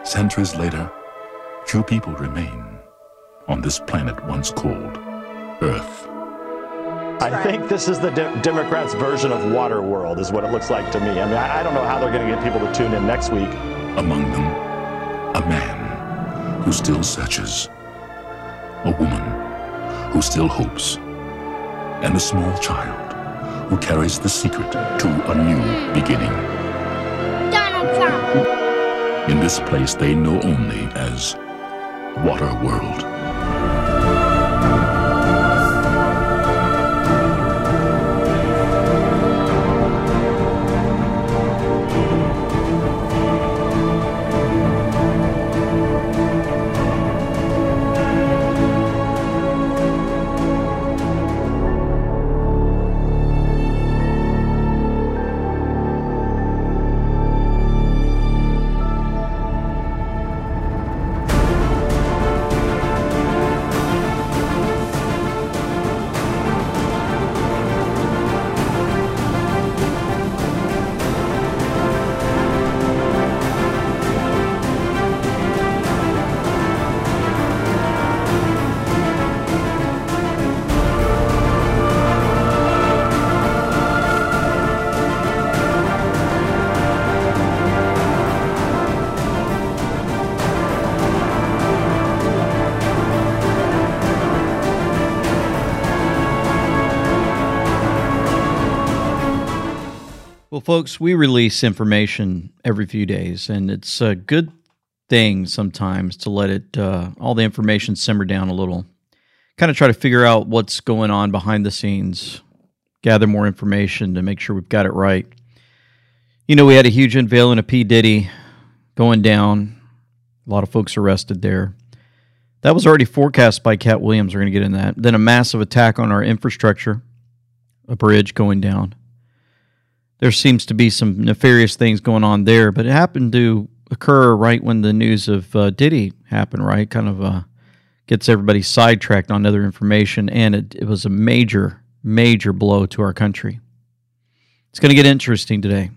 Centuries later, few people remain on this planet once called Earth. I think this is the Democrats' version of Waterworld, is what it looks like to me. I mean, I don't know how they're going to get people to tune in next week. Among them, a man who still searches, a woman who still hopes, and a small child who carries the secret to a new beginning. Donald Trump. In this place they know only as Waterworld. Well, folks, we release information every few days, and it's a good thing sometimes to let it all the information simmer down a little. Kind of try to figure out what's going on behind the scenes, gather more information to make sure we've got it right. You know, we had a huge unveiling of P. Diddy going down. A lot of folks arrested there. That was already forecast by Cat Williams. We're going to get in that. Then a massive attack on our infrastructure, a bridge going down. There seems to be some nefarious things going on there, but it happened to occur right when the news of Diddy happened, right? Kind of gets everybody sidetracked on other information, and it was a major, major blow to our country. It's going to get interesting today.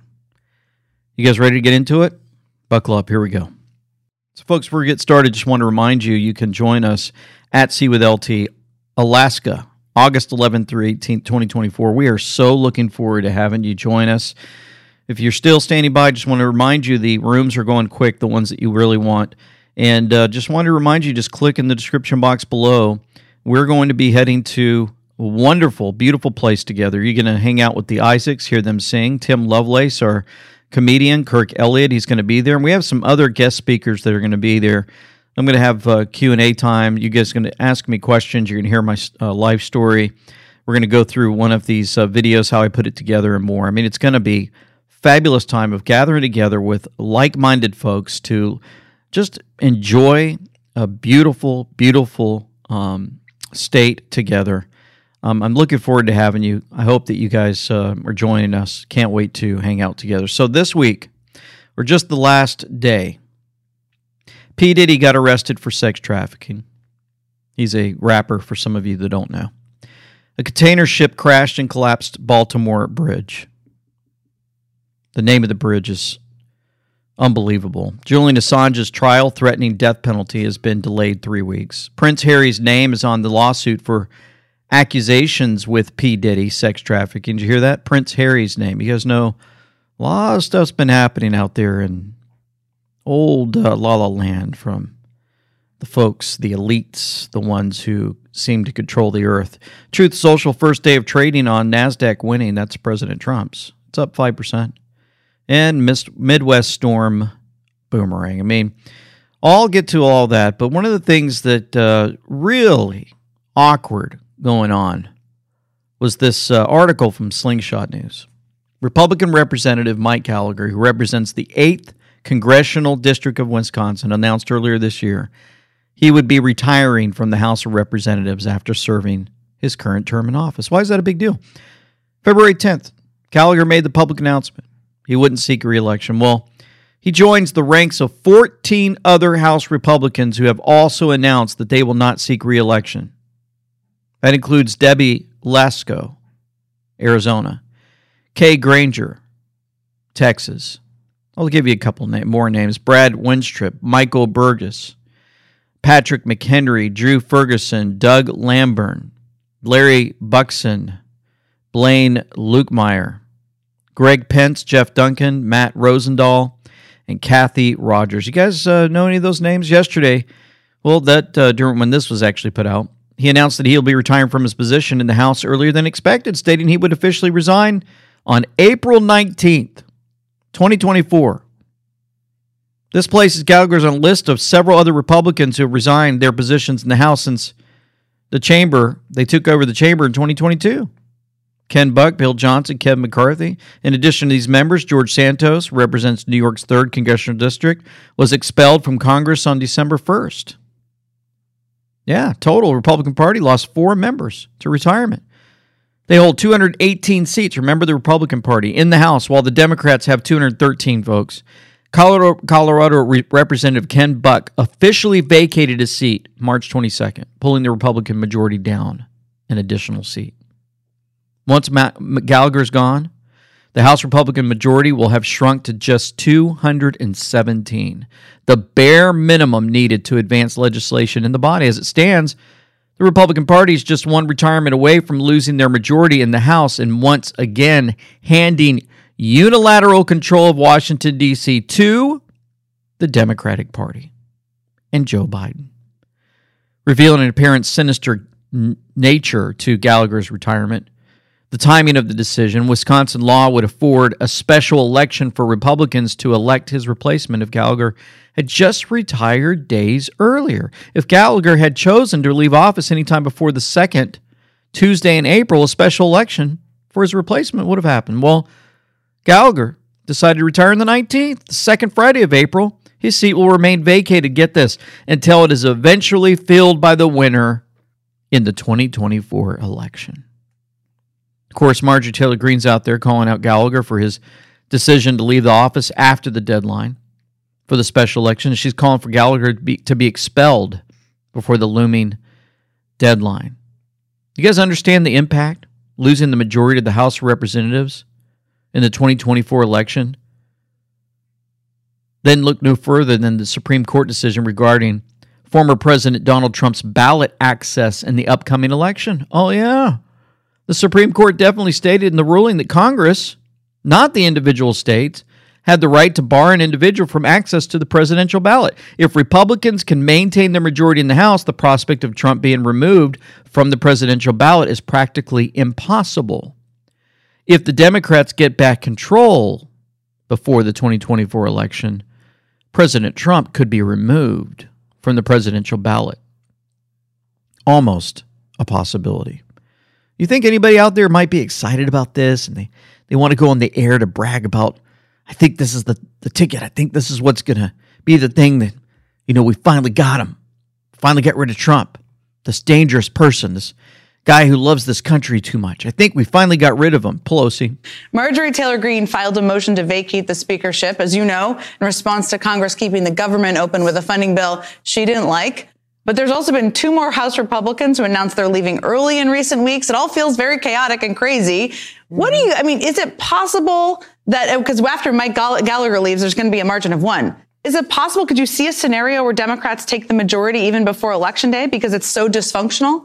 You guys ready to get into it? Buckle up. Here we go. So, folks, before we get started, just want to remind you, you can join us at Sea with LT, Alaska, August 11th through 18th, 2024. We are so looking forward to having you join us. If you're still standing by, just want to remind you the rooms are going quick, the ones that you really want. And just want to remind you, just click in the description box below. We're going to be heading to a wonderful, beautiful place together. You're going to hang out with the Isaacs, hear them sing. Tim Lovelace, our comedian, Kirk Elliott, he's going to be there. And we have some other guest speakers that are going to be there. I'm going to have Q&A time. You guys are going to ask me questions. You're going to hear my life story. We're going to go through one of these videos, how I put it together and more. I mean, it's going to be a fabulous time of gathering together with like-minded folks to just enjoy a beautiful, beautiful state together. I'm looking forward to having you. I hope that you guys are joining us. Can't wait to hang out together. So this week, or just the last day, P. Diddy got arrested for sex trafficking. He's a rapper, for some of you that don't know. A container ship crashed and collapsed Baltimore Bridge. The name of the bridge is unbelievable. Julian Assange's trial threatening death penalty has been delayed 3 weeks. Prince Harry's name is on the lawsuit for accusations with P. Diddy, sex trafficking. Did you hear that? Prince Harry's name. You guys know a lot of stuff's been happening out there in old La La Land from the folks, the elites, the ones who seem to control the earth. Truth Social first day of trading on NASDAQ winning. That's President Trump's. It's up 5%. And Midwest storm boomerang. I mean, I'll get to all that, but one of the things that really awkward going on was this article from Slingshot News. Republican Representative Mike Gallagher, who represents the 8th Congressional District of Wisconsin, announced earlier this year he would be retiring from the House of Representatives after serving his current term in office. Why is that a big deal? February 10th, Gallagher made the public announcement he wouldn't seek re-election. Well, he joins the ranks of 14 other House Republicans who have also announced that they will not seek re-election. That includes Debbie Lesko, Arizona, Kay Granger, Texas, I'll give you a couple more names. Brad Winstrip, Michael Burgess, Patrick McHenry, Drew Ferguson, Doug Lamburn, Larry Buxton, Blaine Lukemeyer, Greg Pence, Jeff Duncan, Matt Rosendahl, and Kathy Rogers. You guys know any of those names? Yesterday, well, during when this was actually put out, he announced that he'll be retiring from his position in the House earlier than expected, stating he would officially resign on April 19th, 2024. This places Gallagher's on a list of several other Republicans who have resigned their positions in the House since they took over the chamber in 2022. Ken Buck, Bill Johnson, Kevin McCarthy. In addition to these members, George Santos, who represents New York's 3rd Congressional District, was expelled from Congress on December 1st. Yeah, total Republican Party lost 4 members to retirement. They hold 218 seats, remember the Republican Party, in the House, while the Democrats have 213 folks. Colorado Representative Ken Buck officially vacated his seat March 22nd, pulling the Republican majority down an additional seat. Once Gallagher's gone, the House Republican majority will have shrunk to just 217, the bare minimum needed to advance legislation in the body. As it stands, the Republican Party is just one retirement away from losing their majority in the House and once again handing unilateral control of Washington, D.C. to the Democratic Party and Joe Biden, revealing an apparent sinister nature to Gallagher's retirement. The timing of the decision, Wisconsin law would afford a special election for Republicans to elect his replacement if Gallagher had just retired days earlier. If Gallagher had chosen to leave office anytime before the second Tuesday in April, a special election for his replacement would have happened. Well, Gallagher decided to retire on the 19th, the second Friday of April. His seat will remain vacated, get this, until it is eventually filled by the winner in the 2024 election. Of course, Marjorie Taylor Greene's out there calling out Gallagher for his decision to leave the office after the deadline for the special election. She's calling for Gallagher to be expelled before the looming deadline. You guys understand the impact losing the majority of the House of Representatives in the 2024 election? Then look no further than the Supreme Court decision regarding former President Donald Trump's ballot access in the upcoming election. Oh, yeah. The Supreme Court definitely stated in the ruling that Congress, not the individual states, had the right to bar an individual from access to the presidential ballot. If Republicans can maintain their majority in the House, the prospect of Trump being removed from the presidential ballot is practically impossible. If the Democrats get back control before the 2024 election, President Trump could be removed from the presidential ballot. Almost a possibility. You think anybody out there might be excited about this and they want to go on the air to brag about, I think this is the ticket. I think this is what's going to be the thing that, we finally got him. Finally got rid of Trump, this dangerous person, this guy who loves this country too much. I think we finally got rid of him. Pelosi. Marjorie Taylor Greene filed a motion to vacate the speakership, as you know, in response to Congress keeping the government open with a funding bill she didn't like. But there's also been 2 more House Republicans who announced they're leaving early in recent weeks. It all feels very chaotic and crazy. Is it possible that, because after Mike Gallagher leaves, there's going to be a margin of 1. Is it possible, could you see a scenario where Democrats take the majority even before Election Day because it's so dysfunctional?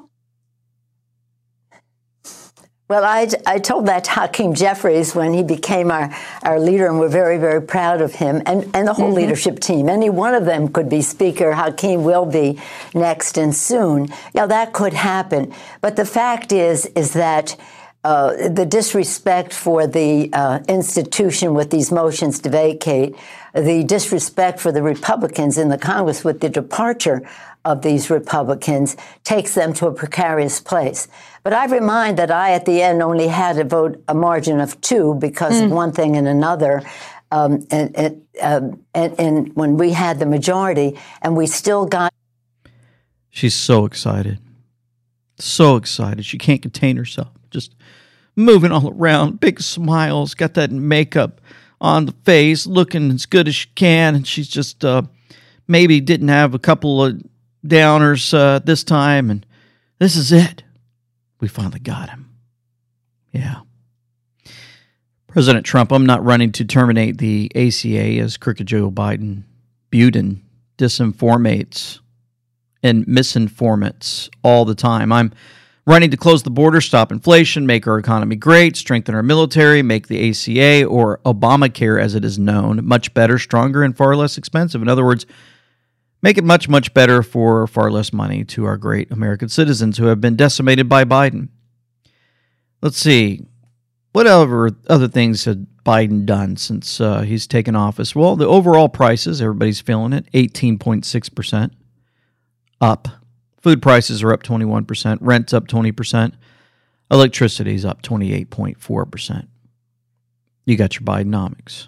Well, I told that to Hakeem Jeffries when he became our leader, and we're very, very proud of him and the whole leadership team. Any one of them could be speaker. Hakeem will be next and soon. Yeah, that could happen. But the fact is that the disrespect for the institution with these motions to vacate, the disrespect for the Republicans in the Congress with the departure of these Republicans takes them to a precarious place. But I remind that I, at the end, only had to vote a margin of 2 because of one thing and another. And when we had the majority, and we still got. She's so excited. So excited. She can't contain herself. Just moving all around, big smiles, got that makeup on the face, looking as good as she can. And she's just maybe didn't have a couple of downers this time. And this is it. We finally got him. Yeah. President Trump, I'm not running to terminate the ACA as crooked Joe Biden, Biden disinformates and misinformants all the time. I'm running to close the border, stop inflation, make our economy great, strengthen our military, make the ACA, or Obamacare as it is known, much better, stronger, and far less expensive. In other words, make it much, much better for far less money to our great American citizens who have been decimated by Biden. Let's see. Whatever other things had Biden done since he's taken office? Well, the overall prices, everybody's feeling it, 18.6% up. Food prices are up 21%. Rent's up 20%. Electricity's up 28.4%. You got your Bidenomics.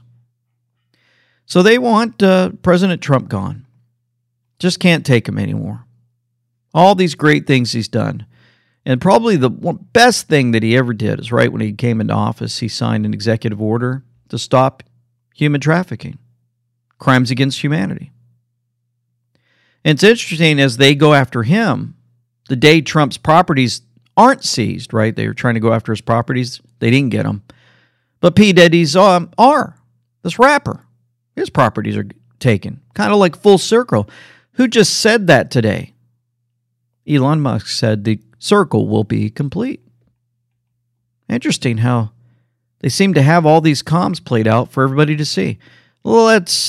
So they want President Trump gone. Just can't take him anymore. All these great things he's done. And probably the best thing that he ever did is right when he came into office, he signed an executive order to stop human trafficking, crimes against humanity. And it's interesting as they go after him, the day Trump's properties aren't seized, right? They were trying to go after his properties. They didn't get them. But P. Diddy's are. This rapper, his properties are taken. Kind of like full circle. Who just said that today? Elon Musk said the circle will be complete. Interesting how they seem to have all these comms played out for everybody to see. Let's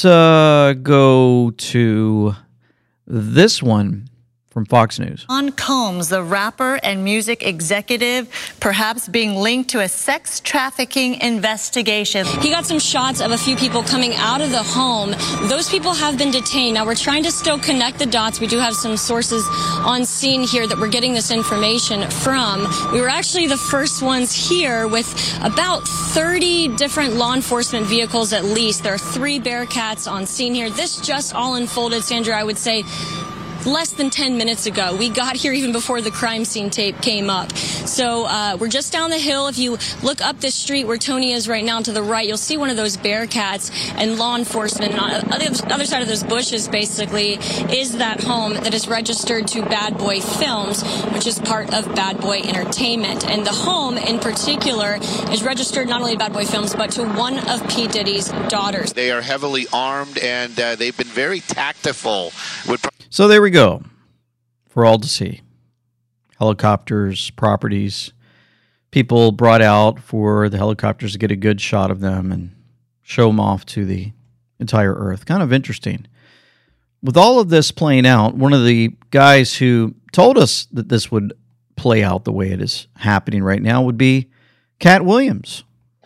go to this one from Fox News. Sean Combs, the rapper and music executive, perhaps being linked to a sex trafficking investigation. He got some shots of a few people coming out of the home. Those people have been detained. Now, we're trying to still connect the dots. We do have some sources on scene here that we're getting this information from. We were actually the first ones here with about 30 different law enforcement vehicles at least. There are 3 Bearcats on scene here. This just all unfolded, Sandra, I would say, less than 10 minutes ago. We got here even before the crime scene tape came up. So we're just down the hill. If you look up this street where Tony is right now to the right, you'll see one of those Bearcats and law enforcement. And on the other side of those bushes, basically, is that home that is registered to Bad Boy Films, which is part of Bad Boy Entertainment. And the home in particular is registered not only to Bad Boy Films, but to one of P. Diddy's daughters. They are heavily armed, and they've been very tactful. So there we go, for all to see. Helicopters, properties, people brought out for the helicopters to get a good shot of them and show them off to the entire earth. Kind of interesting. With all of this playing out, one of the guys who told us that this would play out the way it is happening right now would be Cat Williams.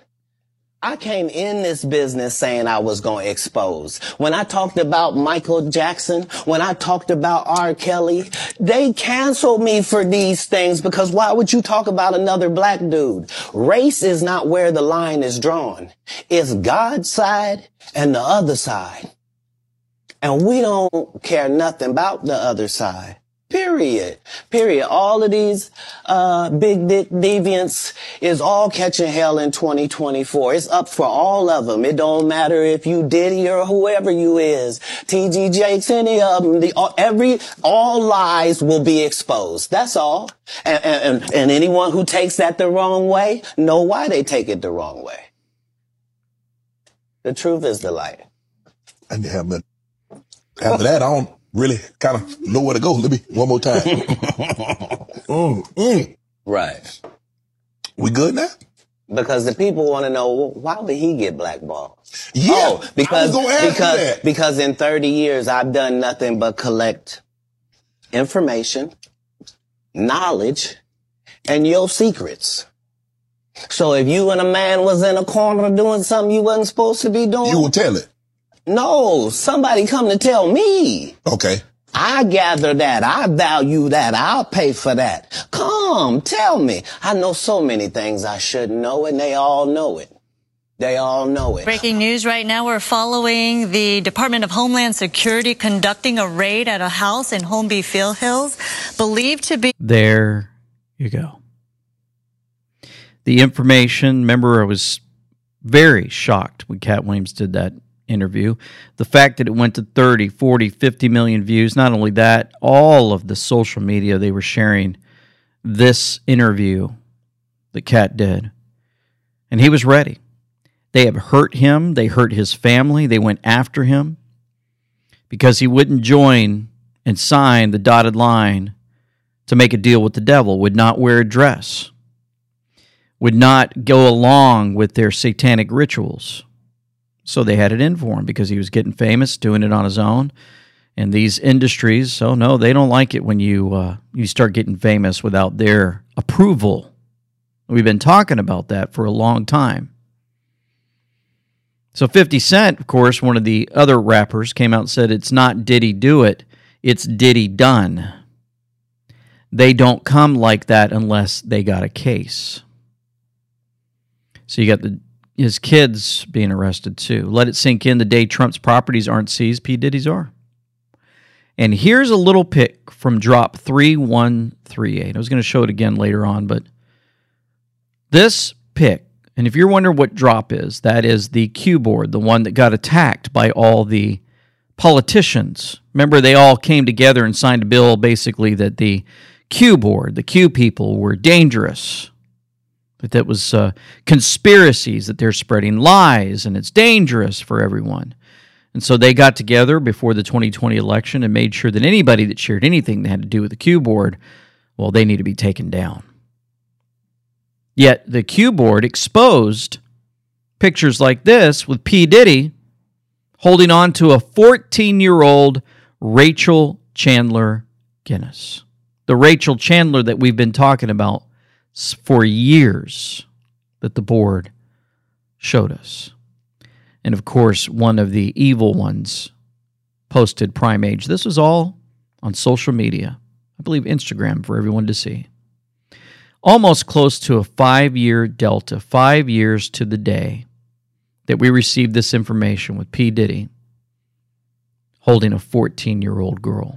I came in this business saying I was going to expose. When I talked about Michael Jackson, when I talked about R. Kelly, they canceled me for these things because why would you talk about another black dude? Race is not where the line is drawn. It's God's side and the other side. And we don't care nothing about the other side. Period. All of these big dick deviants is all catching hell in 2024. It's up for all of them. It don't matter if you Diddy or whoever you is. T.G. Jakes, any of them. All lies will be exposed. That's all. And anyone who takes that the wrong way, know why they take it the wrong way. The truth is the light. And but after that, I don't really kind of know where to go. Let me one more time. Right. We good now? Because the people want to know, why would he get blackballed? Yeah. Oh, because in 30 years, I've done nothing but collect information, knowledge, and your secrets. So if you and a man was in a corner doing something you wasn't supposed to be doing, you will tell it. No, somebody come to tell me. Okay. I gather that. I value that. I'll pay for that. Come, tell me. I know so many things I shouldn't know, and they all know it. They all know it. Breaking news right now. We're following the Department of Homeland Security conducting a raid at a house in Holmby Field Hills, believed to be... There you go. The information, remember, I was very shocked when Cat Williams did that interview. The fact that it went to 30, 40, 50 million views, not only that, all of the social media, they were sharing this interview that Cat did. And he was ready. They have hurt him. They hurt his family. They went after him because he wouldn't join and sign the dotted line to make a deal with the devil, would not wear a dress, would not go along with their satanic rituals. So they had it in for him because he was getting famous, doing it on his own. And these industries, oh no, they don't like it when you start getting famous without their approval. We've been talking about that for a long time. So 50 Cent, of course, one of the other rappers, came out and said, it's not Diddy do it, it's Diddy done. They don't come like that unless they got a case. So you got his kids being arrested too. Let it sink in, the day Trump's properties aren't seized, P. Diddy's are. And here's a little pic from Drop 3138. I was going to show it again later on, but this pic, and if you're wondering what Drop is, that is the Q board, the one that got attacked by all the politicians. Remember, they all came together and signed a bill basically that the Q board, the Q people, were dangerous. That was conspiracies, that they're spreading lies, and it's dangerous for everyone. And so they got together before the 2020 election and made sure that anybody that shared anything that had to do with the Q board, well, they need to be taken down. Yet the Q board exposed pictures like this with P. Diddy holding on to a 14-year-old Rachel Chandler Guinness. The Rachel Chandler that we've been talking about for years that the board showed us. And of course, one of the evil ones posted prime age. This was all on social media. I believe Instagram for everyone to see. Almost close to a 5-year delta, 5 years to the day that we received this information with P. Diddy holding a 14-year-old girl.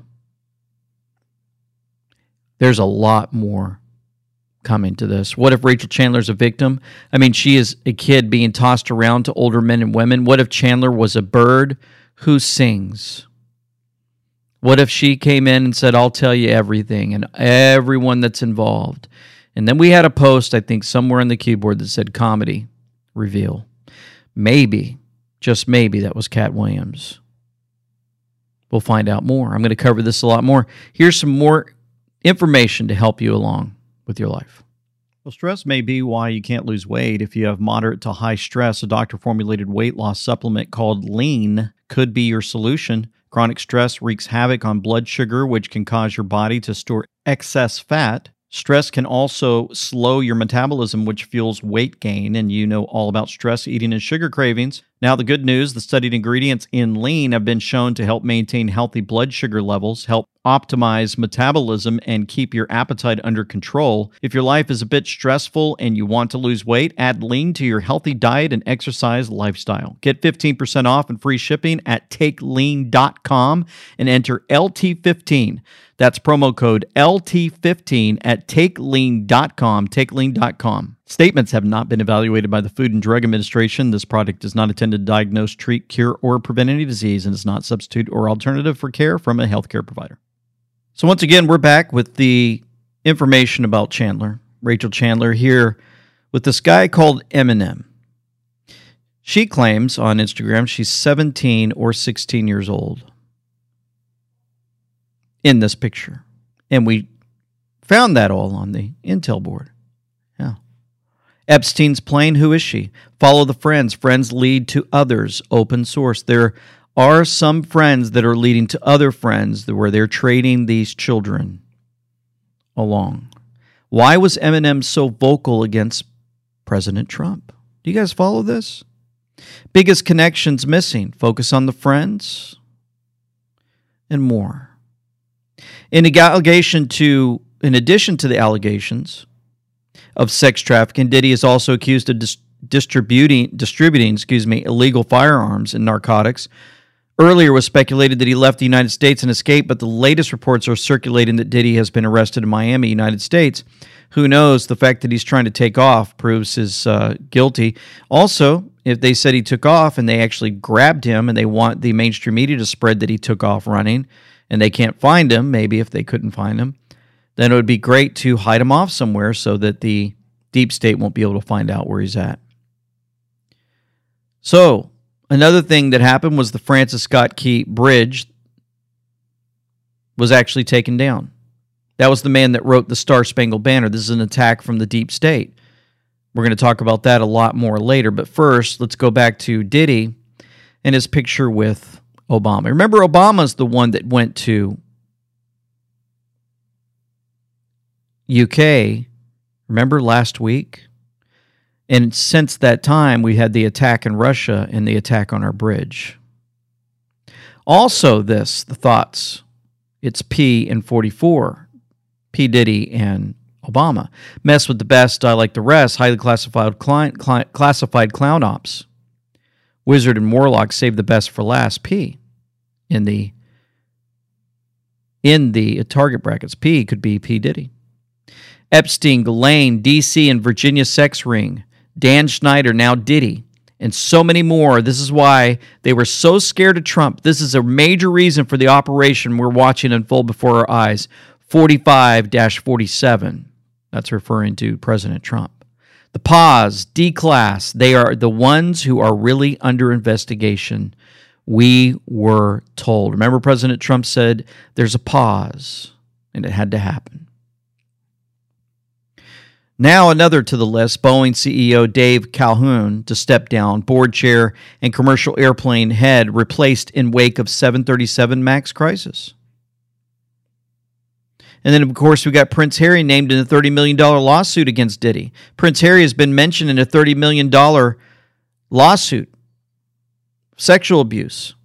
There's a lot more coming to this. What if Rachel Chandler's a victim? I mean, she is a kid being tossed around to older men and women. What if Chandler was a bird who sings? What if she came in and said, I'll tell you everything, and everyone that's involved? And then we had a post, I think, somewhere on the keyboard that said comedy reveal. Maybe, just maybe, that was Cat Williams. We'll find out more. I'm going to cover this a lot more. Here's some more information to help you along with your life. Well, stress may be why you can't lose weight. If you have moderate to high stress, a doctor-formulated weight loss supplement called Lean could be your solution. Chronic stress wreaks havoc on blood sugar, which can cause your body to store excess fat. Stress can also slow your metabolism, which fuels weight gain, and you know all about stress, eating, and sugar cravings. Now, the good news, the studied ingredients in Lean have been shown to help maintain healthy blood sugar levels, help optimize metabolism, and keep your appetite under control. If your life is a bit stressful and you want to lose weight, add Lean to your healthy diet and exercise lifestyle. Get 15% off and free shipping at TakeLean.com and enter LT15. That's promo code LT15 at TakeLean.com, TakeLean.com. Statements have not been evaluated by the Food and Drug Administration. This product does not intend to diagnose, treat, cure, or prevent any disease and is not substitute or alternative for care from a healthcare provider. So once again, we're back with the information about Chandler, Rachel Chandler, here with this guy called Eminem. She claims on Instagram she's 17 or 16 years old in this picture. And we found that all on the Intel board. Yeah. Epstein's plane, who is she? Follow the friends. Friends lead to others. Open source. There are some friends that are leading to other friends where they're trading these children along. Why was Eminem so vocal against President Trump? Do you guys follow this? Biggest connections missing. Focus on the friends and more. In addition to the allegations of sex trafficking, Diddy is also accused of distributing illegal firearms and narcotics. Earlier was speculated that he left the United States and escaped, but the latest reports are circulating that Diddy has been arrested in Miami, United States. Who knows? The fact that he's trying to take off proves his guilty. Also, if they said he took off and they actually grabbed him and they want the mainstream media to spread that he took off running and they can't find him, maybe if they couldn't find him, then it would be great to hide him off somewhere so that the deep state won't be able to find out where he's at. So, another thing that happened was the Francis Scott Key Bridge was actually taken down. That was the man that wrote the Star Spangled Banner. This is an attack from the deep state. We're going to talk about that a lot more later. But first, let's go back to Diddy and his picture with Obama. Remember, Obama's the one that went to UK, remember, last week? And since that time, we had the attack in Russia and the attack on our bridge. Also the thoughts. It's P and 44. P. Diddy and Obama. Mess with the best, I like the rest. Highly classified clown ops. Wizard and Warlock save the best for last. P. In the target brackets. P could be P. Diddy. Epstein, Ghislaine, D.C. and Virginia sex ring. Dan Schneider, now Diddy, and so many more. This is why they were so scared of Trump. This is a major reason for the operation we're watching unfold before our eyes. 45-47. That's referring to President Trump. The pause, D-class, they are the ones who are really under investigation. We were told. Remember, President Trump said there's a pause, and it had to happen. Now another to the list, Boeing CEO Dave Calhoun to step down, board chair and commercial airplane head replaced in wake of 737 MAX crisis. And then, of course, we got Prince Harry named in a $30 million lawsuit against Diddy. Prince Harry has been mentioned in a $30 million lawsuit, sexual abuse,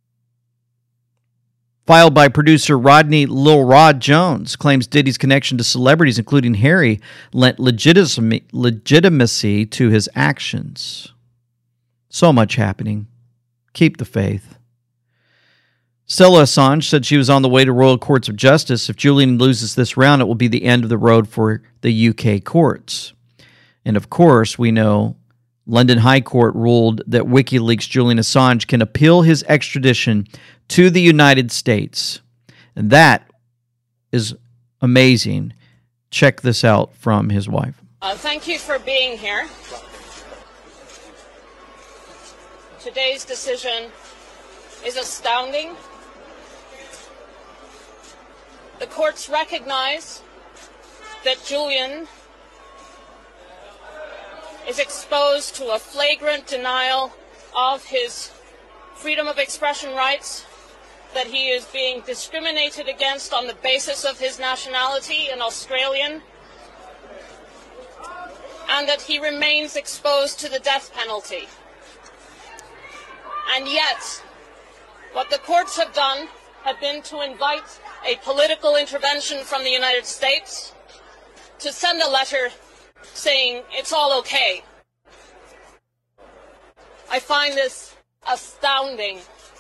filed by producer Rodney Lil Rod Jones, claims Diddy's connection to celebrities, including Harry, lent legitimacy to his actions. So much happening. Keep the faith. Stella Assange said she was on the way to Royal Courts of Justice. If Julian loses this round, it will be the end of the road for the UK courts. And of course, we know London High Court ruled that WikiLeaks' Julian Assange can appeal his extradition to the United States. And that is amazing. Check this out from his wife. Thank you for being here. Today's decision is astounding. The courts recognize that Julian is exposed to a flagrant denial of his freedom of expression rights, that he is being discriminated against on the basis of his nationality, an Australian, and that he remains exposed to the death penalty. And yet, what the courts have done have been to invite a political intervention from the United States to send a letter saying it's all okay. I find this astounding.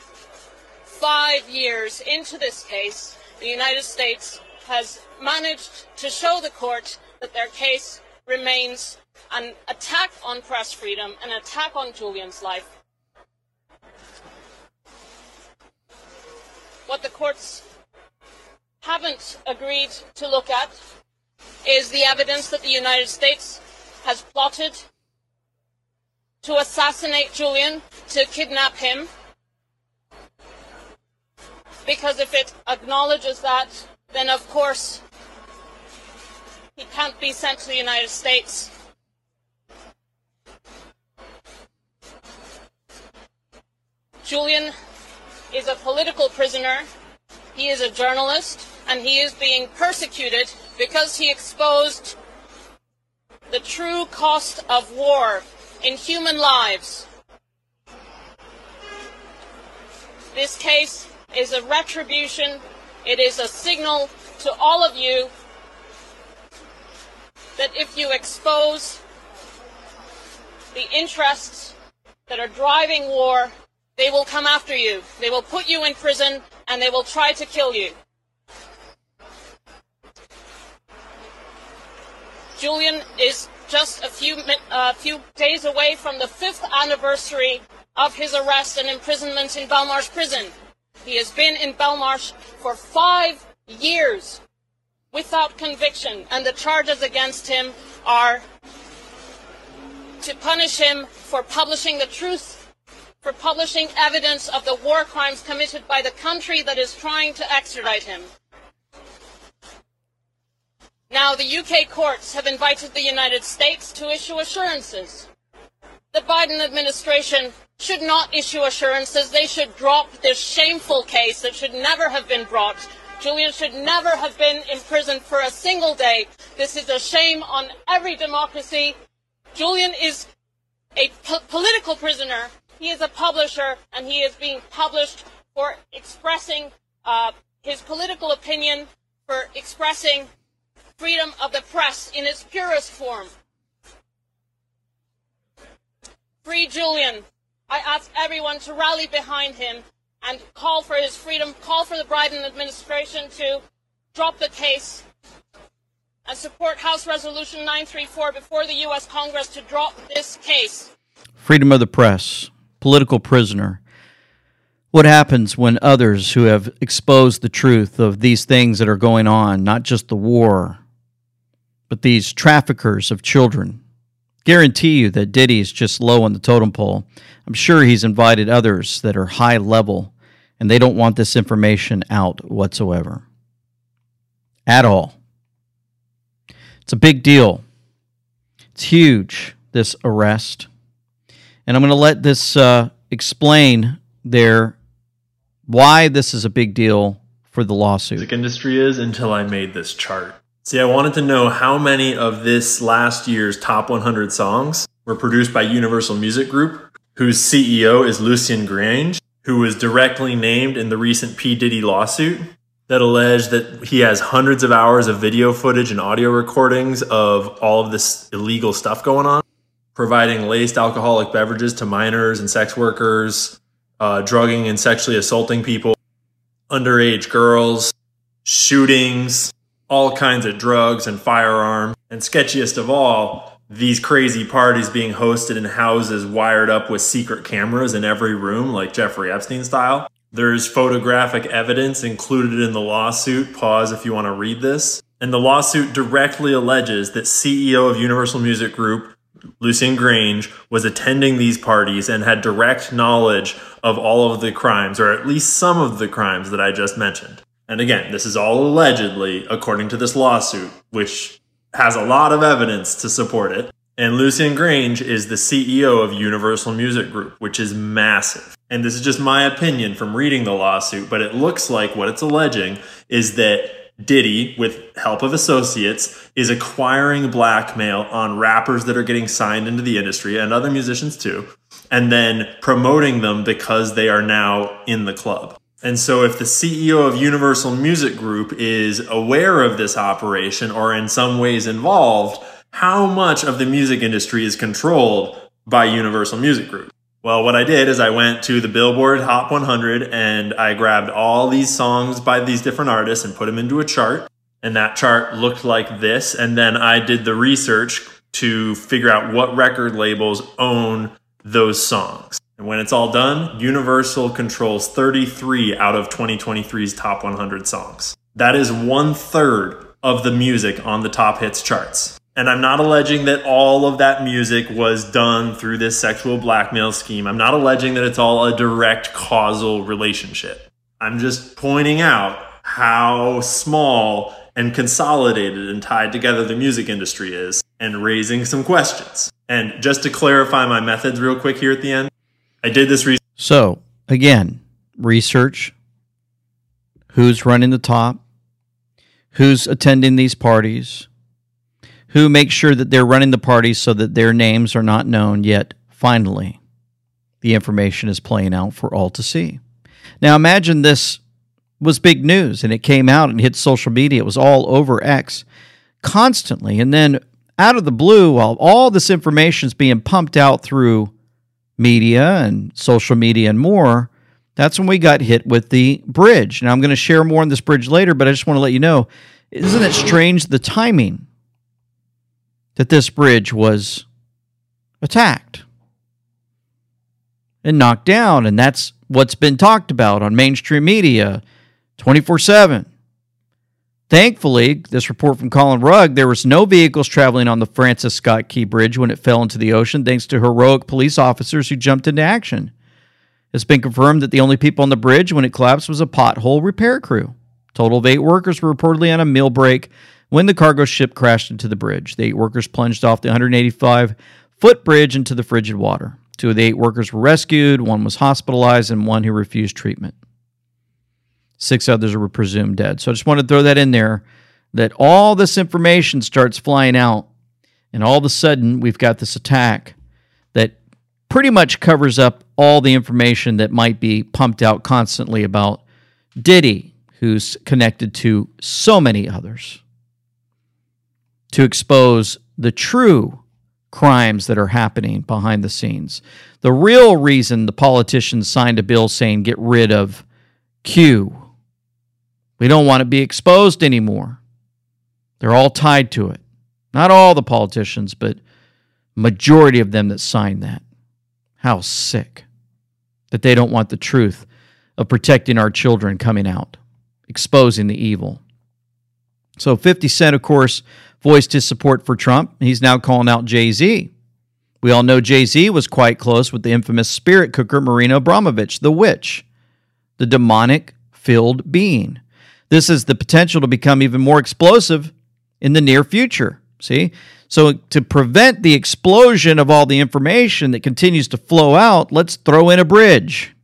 5 years into this case, the United States has managed to show the court that their case remains an attack on press freedom, an attack on Julian's life. What the courts haven't agreed to look at is the evidence that the United States has plotted to assassinate Julian, to kidnap him. Because if it acknowledges that, then of course he can't be sent to the United States. Julian is a political prisoner. He is a journalist, and he is being persecuted because he exposed the true cost of war in human lives. This case is a retribution. It is a signal to all of you that if you expose the interests that are driving war, they will come after you. They will put you in prison and they will try to kill you. Julian is just a few days away from the 5th anniversary of his arrest and imprisonment in Belmarsh prison. He has been in Belmarsh for 5 years without conviction, and the charges against him are to punish him for publishing the truth for publishing evidence of the war crimes committed by the country that is trying to extradite him. Now, the UK courts have invited the United States to issue assurances. The Biden administration should not issue assurances. They should drop this shameful case that should never have been brought. Julian should never have been imprisoned for a single day. This is a shame on every democracy. Julian is a political prisoner. He is a publisher, and he is being published for expressing his political opinion, for expressing freedom of the press in its purest form. Free Julian. I ask everyone to rally behind him and call for his freedom, call for the Biden administration to drop the case and support House Resolution 934 before the U.S. Congress to drop this case. Freedom of the press, political prisoner. What happens when others who have exposed the truth of these things that are going on, not just the war, but these traffickers of children? Guarantee you that Diddy is just low on the totem pole. I'm sure he's invited others that are high level, and they don't want this information out whatsoever. At all. It's a big deal. It's huge, this arrest. And I'm going to let this explain why this is a big deal for the lawsuit. Music industry is until I made this chart. See, I wanted to know how many of this last year's top 100 songs were produced by Universal Music Group, whose CEO is Lucian Grange, who was directly named in the recent P. Diddy lawsuit that alleged that he has hundreds of hours of video footage and audio recordings of all of this illegal stuff going on, providing laced alcoholic beverages to minors and sex workers, drugging and sexually assaulting people, underage girls, shootings, all kinds of drugs and firearms, and sketchiest of all, these crazy parties being hosted in houses wired up with secret cameras in every room, like Jeffrey Epstein style. There's photographic evidence included in the lawsuit. Pause if you want to read this. And the lawsuit directly alleges that CEO of Universal Music Group, Lucian Grange, was attending these parties and had direct knowledge of all of the crimes, or at least some of the crimes that I just mentioned. And again, this is all allegedly, according to this lawsuit, which has a lot of evidence to support it. And Lucian Grange is the CEO of Universal Music Group, which is massive. And this is just my opinion from reading the lawsuit, but it looks like what it's alleging is that Diddy, with help of associates, is acquiring blackmail on rappers that are getting signed into the industry, and other musicians too, and then promoting them because they are now in the club. And so if the CEO of Universal Music Group is aware of this operation or in some ways involved, how much of the music industry is controlled by Universal Music Group? Well, what I did is I went to the Billboard Hot 100 and I grabbed all these songs by these different artists and put them into a chart. And that chart looked like this. And then I did the research to figure out what record labels own those songs. And when it's all done, Universal controls 33 out of 2023's top 100 songs. That is 1/3 of the music on the top hits charts. And I'm not alleging that all of that music was done through this sexual blackmail scheme. I'm not alleging that it's all a direct causal relationship. I'm just pointing out how small and consolidated and tied together the music industry is and raising some questions. And just to clarify my methods real quick here at the end, I did this research. So, again, research, who's running the top, who's attending these parties, who makes sure that they're running the parties so that their names are not known, yet finally the information is playing out for all to see. Now imagine this was big news and it came out and hit social media. It was all over X constantly. And then out of the blue, while all this information is being pumped out through media and social media and more, that's when we got hit with the bridge. Now I'm going to share more on this bridge later, but I just want to let you know, isn't it strange the timing that this bridge was attacked and knocked down? And that's what's been talked about on mainstream media 24/7. Thankfully, this report from Colin Rugg, there was no vehicles traveling on the Francis Scott Key Bridge when it fell into the ocean, thanks to heroic police officers who jumped into action. It's been confirmed that the only people on the bridge when it collapsed was a pothole repair crew. Total of 8 workers were reportedly on a meal break when the cargo ship crashed into the bridge. The 8 workers plunged off the 185-foot bridge into the frigid water. 2 of the 8 workers were rescued, 1 was hospitalized, and 1 who refused treatment. 6 others were presumed dead. So I just wanted to throw that in there, that all this information starts flying out, and all of a sudden we've got this attack that pretty much covers up all the information that might be pumped out constantly about Diddy, who's connected to so many others, to expose the true crimes that are happening behind the scenes. The real reason the politicians signed a bill saying get rid of Q. We don't want to be exposed anymore. They're all tied to it. Not all the politicians, but majority of them that signed that. How sick that they don't want the truth of protecting our children coming out, exposing the evil. So 50 Cent, of course, voiced his support for Trump. He's now calling out Jay-Z. We all know Jay-Z was quite close with the infamous spirit cooker Marina Abramovich, the witch, the demonic-filled being. This has the potential to become even more explosive in the near future. See? So to prevent the explosion of all the information that continues to flow out, let's throw in a bridge.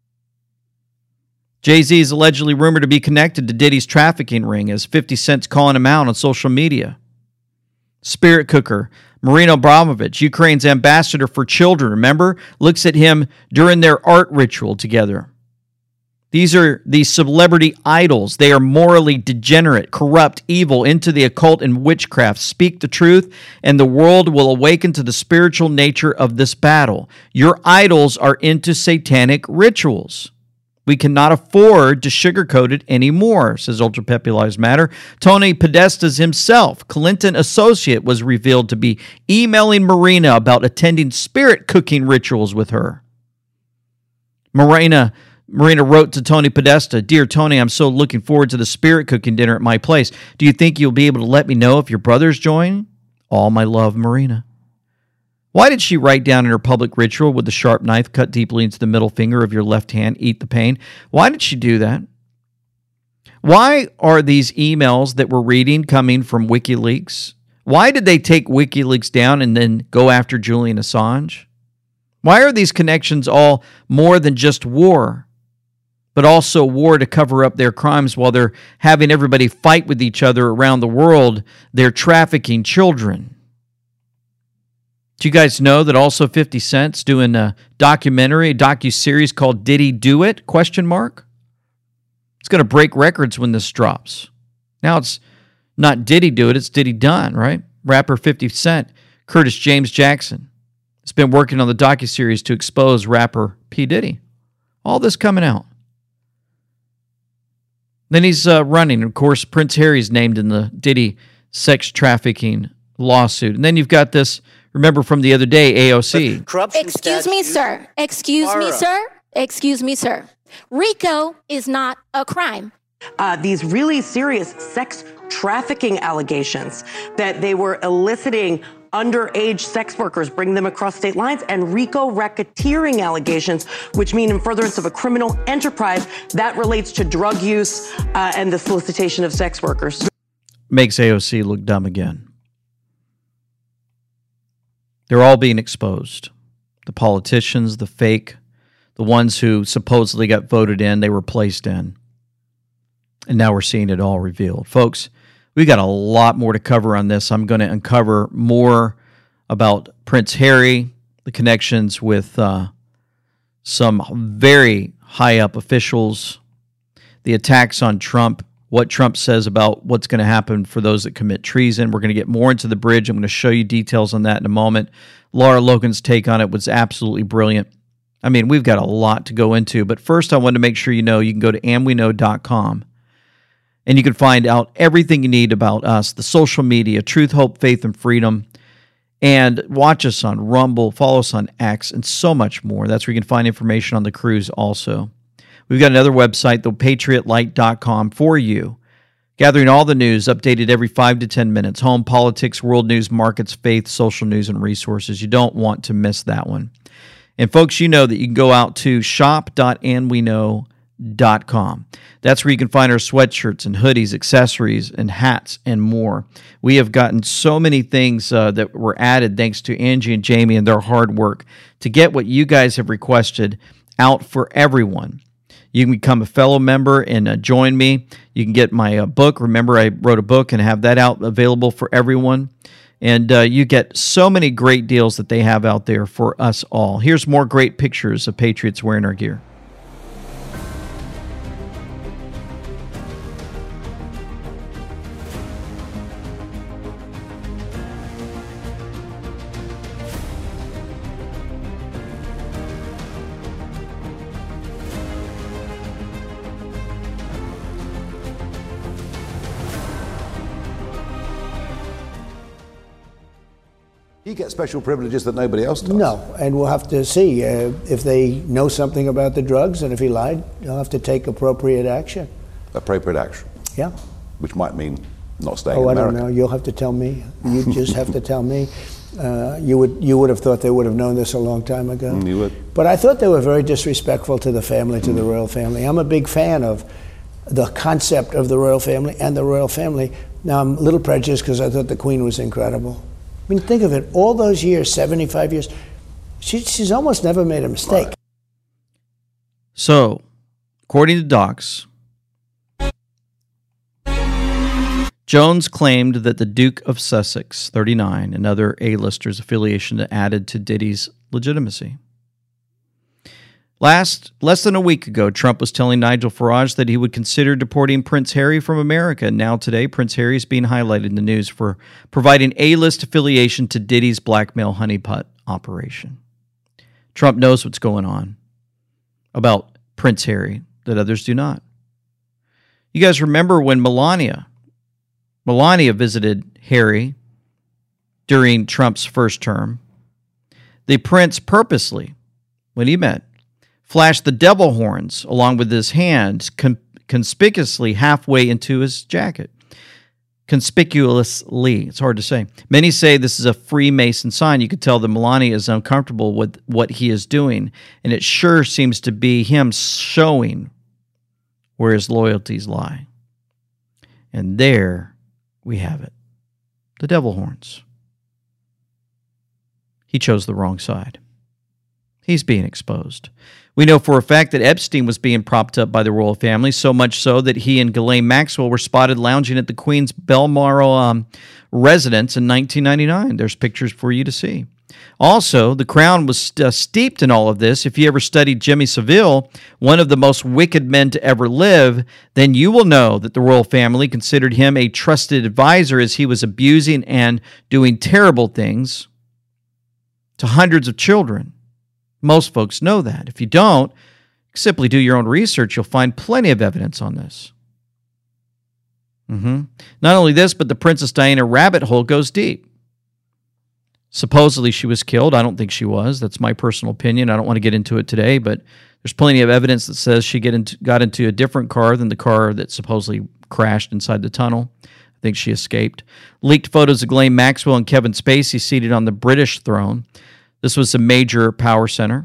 Jay-Z is allegedly rumored to be connected to Diddy's trafficking ring, as 50 Cent's calling him out on social media. Spirit cooker Marina Abramovich, Ukraine's ambassador for children, remember, looks at him during their art ritual together. These are these celebrity idols. They are morally degenerate, corrupt, evil, into the occult and witchcraft. Speak the truth, and the world will awaken to the spiritual nature of this battle. Your idols are into satanic rituals. We cannot afford to sugarcoat it anymore, says Ultra Pepe Lives Matter. Tony Podesta's himself, Clinton associate, was revealed to be emailing Marina about attending spirit cooking rituals with her. Marina wrote to Tony Podesta, "Dear Tony, I'm so looking forward to the spirit cooking dinner at my place. Do you think you'll be able to let me know if your brother's joining? All my love, Marina." Why did she write down in her public ritual with the sharp knife cut deeply into the middle finger of your left hand, eat the pain? Why did she do that? Why are these emails that we're reading coming from WikiLeaks? Why did they take WikiLeaks down and then go after Julian Assange? Why are these connections all more than just war, but also war to cover up their crimes while they're having everybody fight with each other around the world? They're trafficking children. Do you guys know that also 50 Cent's doing a documentary, a docuseries called Diddy Do It? ? It's going to break records when this drops. Now it's not Diddy Do It, it's Diddy Done, right? Rapper 50 Cent, Curtis James Jackson, has been working on the docuseries to expose rapper P. Diddy. All this coming out. Then he's running. Of course, Prince Harry's named in the Diddy sex trafficking lawsuit. And then you've got this, remember from the other day, AOC. Excuse me, sir. Excuse me, sir. Excuse me, sir. RICO is not a crime. These really serious sex trafficking allegations that they were eliciting underage sex workers, bringing them across state lines, and RICO racketeering allegations, which mean in furtherance of a criminal enterprise that relates to drug use and the solicitation of sex workers. Makes AOC look dumb again. They're all being exposed. The politicians, the fake, the ones who supposedly got voted in, they were placed in. And now we're seeing it all revealed. Folks, we got a lot more to cover on this. I'm going to uncover more about Prince Harry, the connections with some very high-up officials, the attacks on Trump, what Trump says about what's going to happen for those that commit treason. We're going to get more into the bridge. I'm going to show you details on that in a moment. Laura Logan's take on it was absolutely brilliant. I mean, we've got a lot to go into, but first I wanted to make sure you know you can go to amweknow.com and you can find out everything you need about us, the social media, Truth, Hope, Faith, and Freedom, and watch us on Rumble, follow us on X, and so much more. That's where you can find information on the cruise also. We've got another website, thepatriotlight.com, for you, gathering all the news, updated every 5 to 10 minutes. Home, politics, world news, markets, faith, social news, and resources. You don't want to miss that one. And folks, you know that you can go out to shop.andweknow.com. That's where you can find our sweatshirts and hoodies, accessories, and hats, and more. We have gotten so many things that were added thanks to Angie and Jamie and their hard work to get what you guys have requested out for everyone. You can become a fellow member and join me. You can get my book. Remember, I wrote a book and have that out available for everyone. And you get so many great deals that they have out there for us all. Here's more great pictures of Patriots wearing our gear. You get special privileges that nobody else does. No, and we'll have to see if they know something about the drugs, and if he lied, you'll have to take appropriate action. Appropriate action? Yeah. Which might mean not staying in I America. don't know. You'll have to tell me. You just have to tell me. You would have thought they would have known this a long time ago. You would. But I thought they were very disrespectful to the family, to the royal family. I'm a big fan of the concept of the royal family and the royal family. Now, I'm a little prejudiced because I thought the Queen was incredible. I mean, think of it. All those years, 75 years, she's almost never made a mistake. Right. So, according to docs, Jones claimed that the Duke of Sussex, 39, and other A-listers' affiliation added to Diddy's legitimacy. Less than a week ago, Trump was telling Nigel Farage that he would consider deporting Prince Harry from America. Now today, Prince Harry is being highlighted in the news for providing A-list affiliation to Diddy's blackmail honeypot operation. Trump knows what's going on about Prince Harry that others do not. You guys remember when Melania visited Harry during Trump's first term? The prince purposely, when he met, flashed the devil horns along with his hands conspicuously halfway into his jacket. Conspicuously, it's hard to say. Many say this is a Freemason sign. You could tell that Melania is uncomfortable with what he is doing, and it sure seems to be him showing where his loyalties lie. And there we have it. The devil horns. He chose the wrong side. He's being exposed. We know for a fact that Epstein was being propped up by the royal family, so much so that he and Ghislaine Maxwell were spotted lounging at the Queen's Balmoral residence in 1999. There's pictures for you to see. Also, the Crown was steeped in all of this. If you ever studied Jimmy Savile, one of the most wicked men to ever live, then you will know that the royal family considered him a trusted advisor as he was abusing and doing terrible things to hundreds of children. Most folks know that. If you don't, simply do your own research. You'll find plenty of evidence on this. Not only this, but the Princess Diana rabbit hole goes deep. Supposedly she was killed. I don't think she was. That's my personal opinion. I don't want to get into it today, but there's plenty of evidence that says she got into a different car than the car that supposedly crashed inside the tunnel. I think she escaped. Leaked photos of Ghislaine Maxwell and Kevin Spacey seated on the British throne. This was a major power center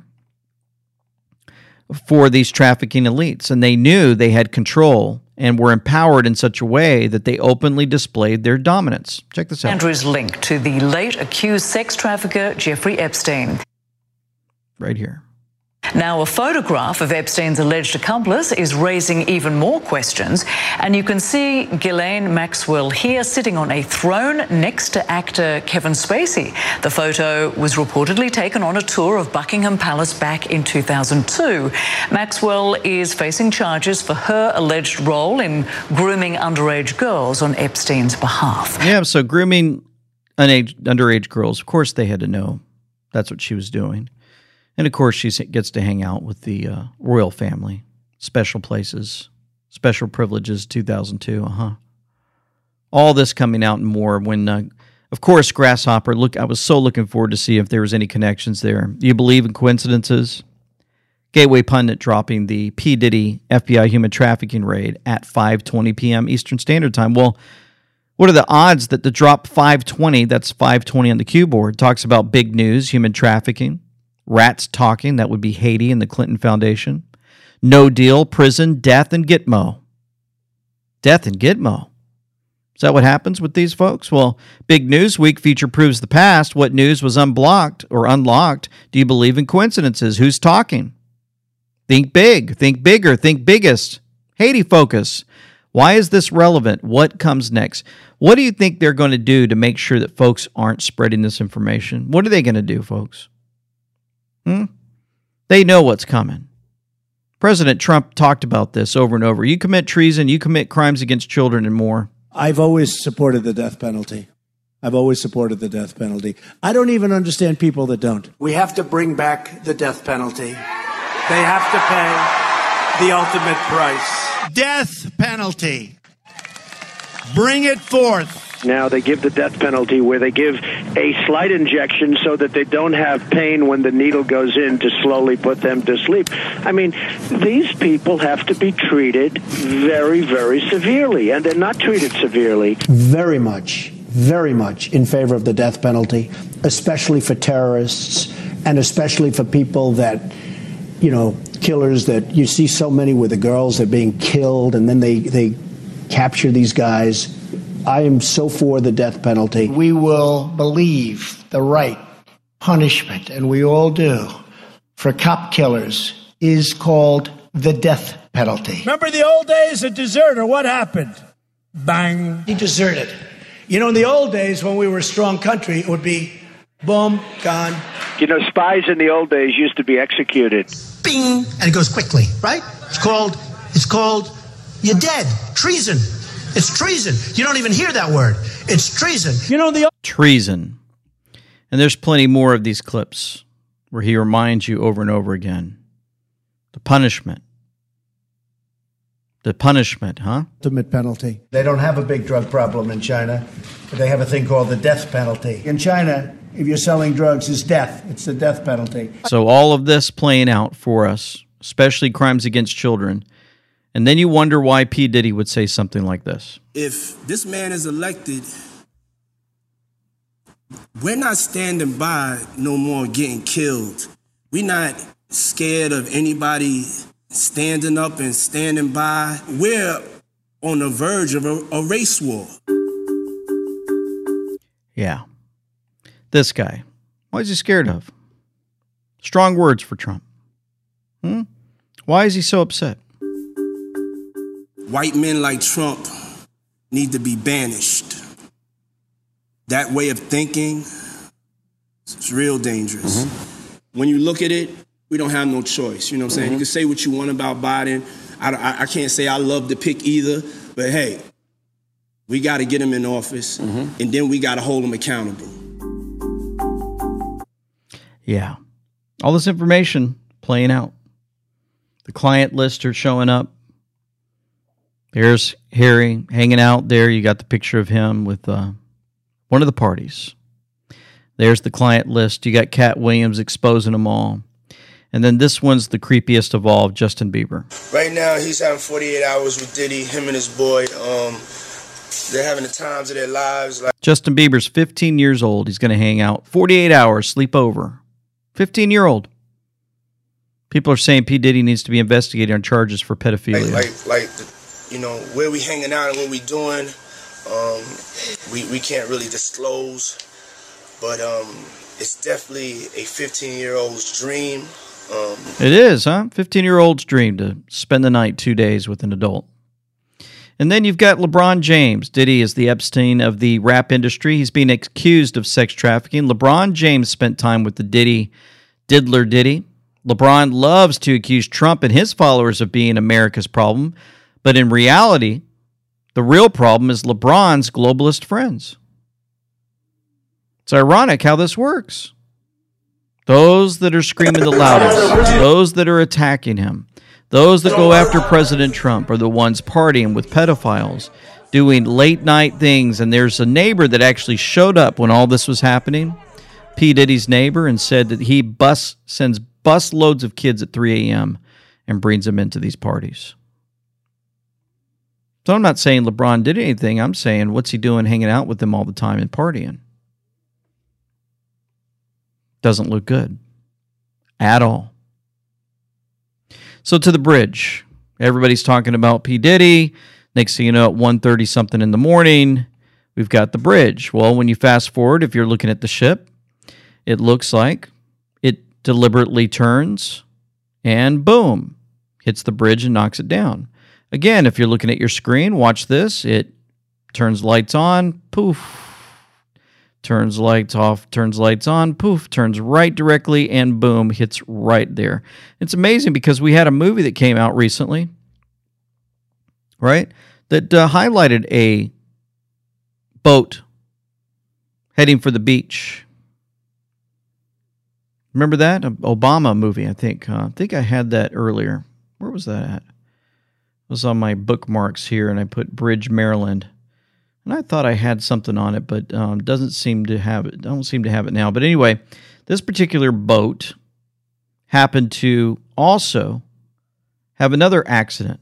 for these trafficking elites, and they knew they had control and were empowered in such a way that they openly displayed their dominance. Check this out. Andrew's link to the late accused sex trafficker Jeffrey Epstein. Right here. Now, a photograph of Epstein's alleged accomplice is raising even more questions, and you can see Ghislaine Maxwell here sitting on a throne next to actor Kevin Spacey. The photo was reportedly taken on a tour of Buckingham Palace back in 2002. Maxwell is facing charges for her alleged role in grooming underage girls on Epstein's behalf. Yeah, so grooming underage girls, of course they had to know that's what she was doing. And, of course, she gets to hang out with the royal family. Special places, special privileges, 2002, All this coming out and more when, of course, Grasshopper, I was so looking forward to see if there was any connections there. Do you believe in coincidences? Gateway Pundit dropping the P. Diddy FBI human trafficking raid at 5:20 p.m. Eastern Standard Time. Well, what are the odds that the drop 5:20, that's 5:20 on the cue board, talks about big news, human trafficking, Rats talking, that would be Haiti and the Clinton Foundation. No deal, prison, death, and Gitmo. Death and Gitmo. Is that what happens with these folks? Well, Big News Week feature proves the past. What news was unblocked or unlocked? Do you believe in coincidences? Who's talking? Think big, think bigger, think biggest. Haiti focus. Why is this relevant? What comes next? What do you think they're going to do to make sure that folks aren't spreading this information? What are they going to do, folks? They know what's coming. President Trump talked about this over and over. You commit treason, you commit crimes against children and more. I've always supported the death penalty. I've always supported the death penalty. I don't even understand people that don't. We have to bring back the death penalty. They have to pay the ultimate price. Death penalty. Bring it forth. Now they give the death penalty where they give a slight injection so that they don't have pain when the needle goes in to slowly put them to sleep. I mean, these people have to be treated very, very severely, and they're not treated severely. Very much in favor of the death penalty, especially for terrorists and especially for people that, you know, killers that you see so many where the girls are being killed and then they capture these guys. I am so for the death penalty. We will believe the right punishment, and we all do, for cop killers is called the death penalty. Remember the old days of deserter? What happened? Bang. He deserted. You know, in the old days when we were a strong country, it would be boom, gone. You know, spies in the old days used to be executed. Bing, and it goes quickly, right? It's called, you're dead. Treason. It's treason. You don't even hear that word. It's treason. You know, treason. And there's plenty more of these clips where he reminds you over and over again. The punishment. The punishment, huh? Ultimate penalty. They don't have a big drug problem in China, but they have a thing called the death penalty. In China, if you're selling drugs, it's death. It's the death penalty. So all of this playing out for us, especially crimes against children. And then you wonder why P. Diddy would say something like this. If this man is elected, we're not standing by no more getting killed. We're not scared of anybody standing up and standing by. We're on the verge of a race war. Yeah. This guy. What is he scared of? Strong words for Trump. Why is he so upset? White men like Trump need to be banished. That way of thinking is real dangerous. When you look at it, we don't have no choice. You know what I'm saying? You can say what you want about Biden. I can't say I love the pick either, but hey, we got to get him in office, and then we got to hold him accountable. Yeah. All this information playing out. The client lists are showing up. There's Harry hanging out there. You got the picture of him with one of the parties. There's the client list. You got Cat Williams exposing them all. And then this one's the creepiest of all, Justin Bieber. Right now, he's having 48 hours with Diddy, him and his boy. They're having the times of their lives. Justin Bieber's 15 years old. He's going to hang out 48 hours, sleep over. 15-year-old. People are saying P. Diddy needs to be investigated on charges for pedophilia. You know, where we hanging out and what we doing, we can't really disclose, but it's definitely a 15-year-old's dream. It is, huh? 15-year-old's dream to spend the night 2 days with an adult. And then you've got LeBron James. Diddy is the Epstein of the rap industry. He's being accused of sex trafficking. LeBron James spent time with the diddler Diddy. LeBron loves to accuse Trump and his followers of being America's problem. But in reality, the real problem is LeBron's globalist friends. It's ironic how this works. Those that are screaming the loudest, those that are attacking him, those that go after President Trump are the ones partying with pedophiles, doing late-night things. And there's a neighbor that actually showed up when all this was happening, P. Diddy's neighbor, and said that he sends bus loads of kids at 3 a.m. and brings them into these parties. So I'm not saying LeBron did anything. I'm saying, what's he doing hanging out with them all the time and partying? Doesn't look good. at all. So to the bridge. Everybody's talking about P. Diddy. Next thing you know, at 1:30 something in the morning, we've got the bridge. Well, when you fast forward, if you're looking at the ship, it looks like it deliberately turns and boom, hits the bridge and knocks it down. Again, if you're looking at your screen, watch this. It turns lights on, poof. Turns lights off, turns lights on, poof, turns right directly, and boom, hits right there. It's amazing because we had a movie that came out recently, right, that highlighted a boat heading for the beach. Remember that? An Obama movie, I think. I think I had that earlier. Where was that at? It was on my bookmarks here, and I put Bridge, Maryland. And I thought I had something on it, but doesn't seem to have it. I don't seem to have it now. But anyway, this particular boat happened to also have another accident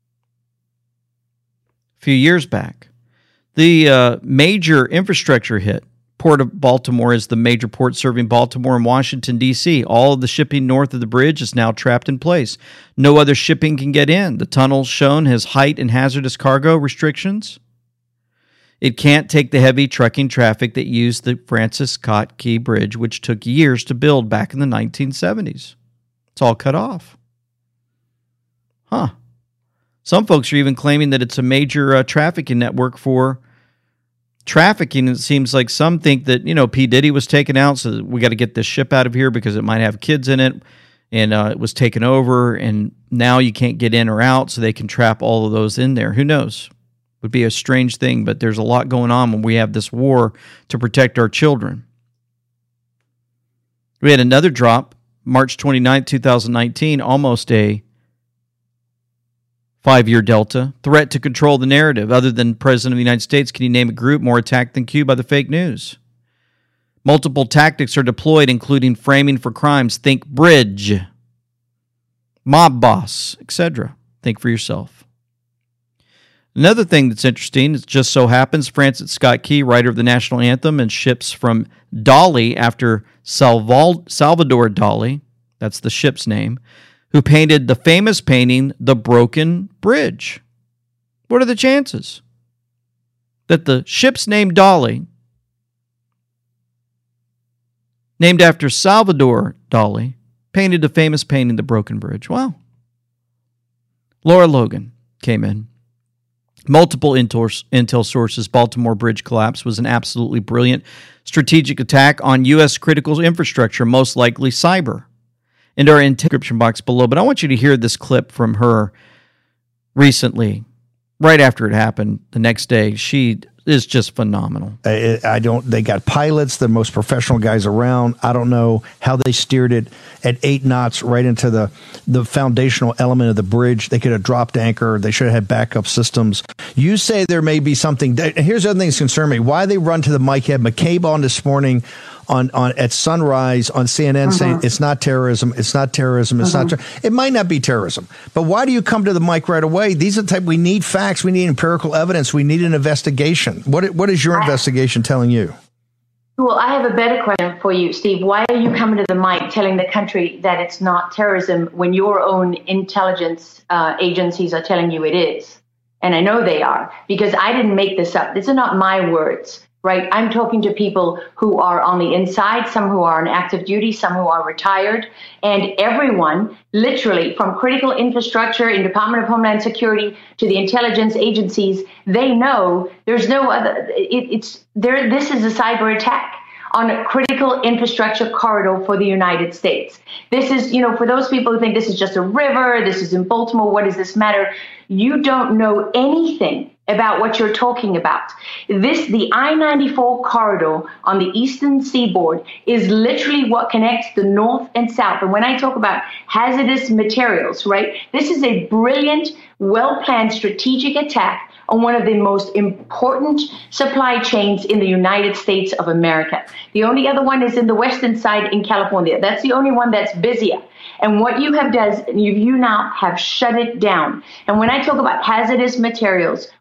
a few years back. The major infrastructure hit. Port of Baltimore is the major port serving Baltimore and Washington, D.C. All of the shipping north of the bridge is now trapped in place. No other shipping can get in. The tunnel shown has height and hazardous cargo restrictions. It can't take the heavy trucking traffic that used the Francis Scott Key Bridge, which took years to build back in the 1970s. It's all cut off. Huh. Some folks are even claiming that it's a major trafficking network for trafficking. It seems like some think that, P. Diddy was taken out, so we got to get this ship out of here because it might have kids in it, and it was taken over, and now you can't get in or out, so they can trap all of those in there. Who knows? Would be a strange thing, but there's a lot going on when we have this war to protect our children. We had another drop, March 29, 2019, almost a 5-year delta. Threat to control the narrative. Other than President of the United States, can you name a group more attacked than Q by the fake news? Multiple tactics are deployed, including framing for crimes. Think bridge, mob boss, etc. Think for yourself. Another thing that's interesting, it just so happens Francis Scott Key, writer of the national anthem and ships from Dali after Salvador Dali, that's the ship's name, who painted the famous painting, The Broken Bridge. What are the chances that the ship's name Dali, named after Salvador Dali, painted the famous painting, The Broken Bridge? Well, Laura Logan came in. Multiple intel sources, Baltimore Bridge collapse was an absolutely brilliant strategic attack on U.S. critical infrastructure, most likely cyber. And our description box below. But I want you to hear this clip from her recently, right after it happened, the next day. She is just phenomenal. They got pilots, the most professional guys around. I don't know how they steered it at 8 knots right into the foundational element of the bridge. They could have dropped anchor. They should have had backup systems. You say there may be something. Here's the other thing that's concerned me. Why they run to the mic? Had McCabe on this morning on at sunrise on CNN saying it's not terrorism, it's not terrorism, it's not it might not be terrorism. But why do you come to the mic right away? These are the type, we need facts, we need empirical evidence, we need an investigation. What is your investigation telling you? Well, I have a better question for you, Steve. Why are you coming to the mic telling the country that it's not terrorism when your own intelligence agencies are telling you it is? And I know they are, because I didn't make this up. These are not my words. Right. I'm talking to people who are on the inside, some who are on active duty, some who are retired, and everyone, literally from critical infrastructure in Department of Homeland Security to the intelligence agencies, they know there's no other. This is a cyber attack on a critical infrastructure corridor for the United States. This is, for those people who think this is just a river, this is in Baltimore, what does this matter? You don't know anything about what you're talking about. The I-94 corridor on the eastern seaboard is literally what connects the north and south. And when I talk about hazardous materials, right, this is a brilliant, well-planned strategic attack on one of the most important supply chains in the United States of America. The only other one is in the western side in California. That's the only one that's busier. And what you have done, you now have shut it down. And when I talk about hazardous materials,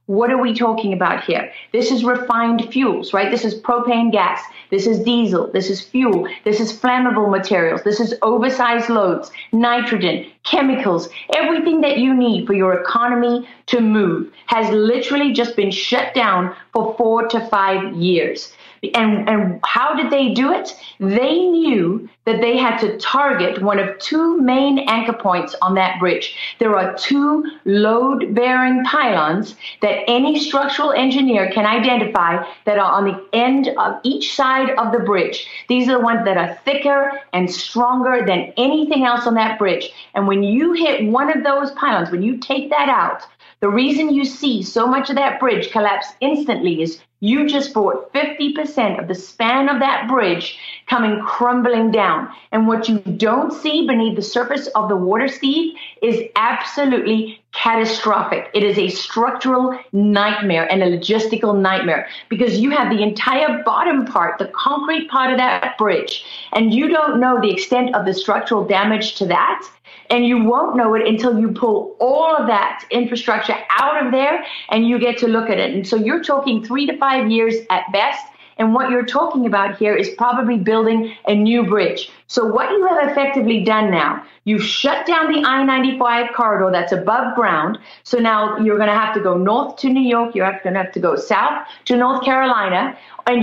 What are we talking about here? This is refined fuels, right? This is propane gas. This is diesel. This is fuel. This is flammable materials. This is oversized loads, nitrogen, chemicals. Everything that you need for your economy to move has literally just been shut down for 4 to 5 years. And how did they do it? They knew that they had to target one of 2 main anchor points on that bridge. There are 2 load-bearing pylons that any structural engineer can identify that are on the end of each side of the bridge. These are the ones that are thicker and stronger than anything else on that bridge. And when you hit one of those pylons, when you take that out, the reason you see so much of that bridge collapse instantly is you just brought 50% of the span of that bridge coming crumbling down. And what you don't see beneath the surface of the water, Steve, is absolutely catastrophic. It is a structural nightmare and a logistical nightmare because you have the entire bottom part, the concrete part of that bridge, and you don't know the extent of the structural damage to that. And you won't know it until you pull all of that infrastructure out of there and you get to look at it. And so you're talking 3 to 5 years at best. And what you're talking about here is probably building a new bridge. So what you have effectively done now, you've shut down the I-95 corridor that's above ground. So now you're going to have to go north to New York. You're going to have to go south to North Carolina. And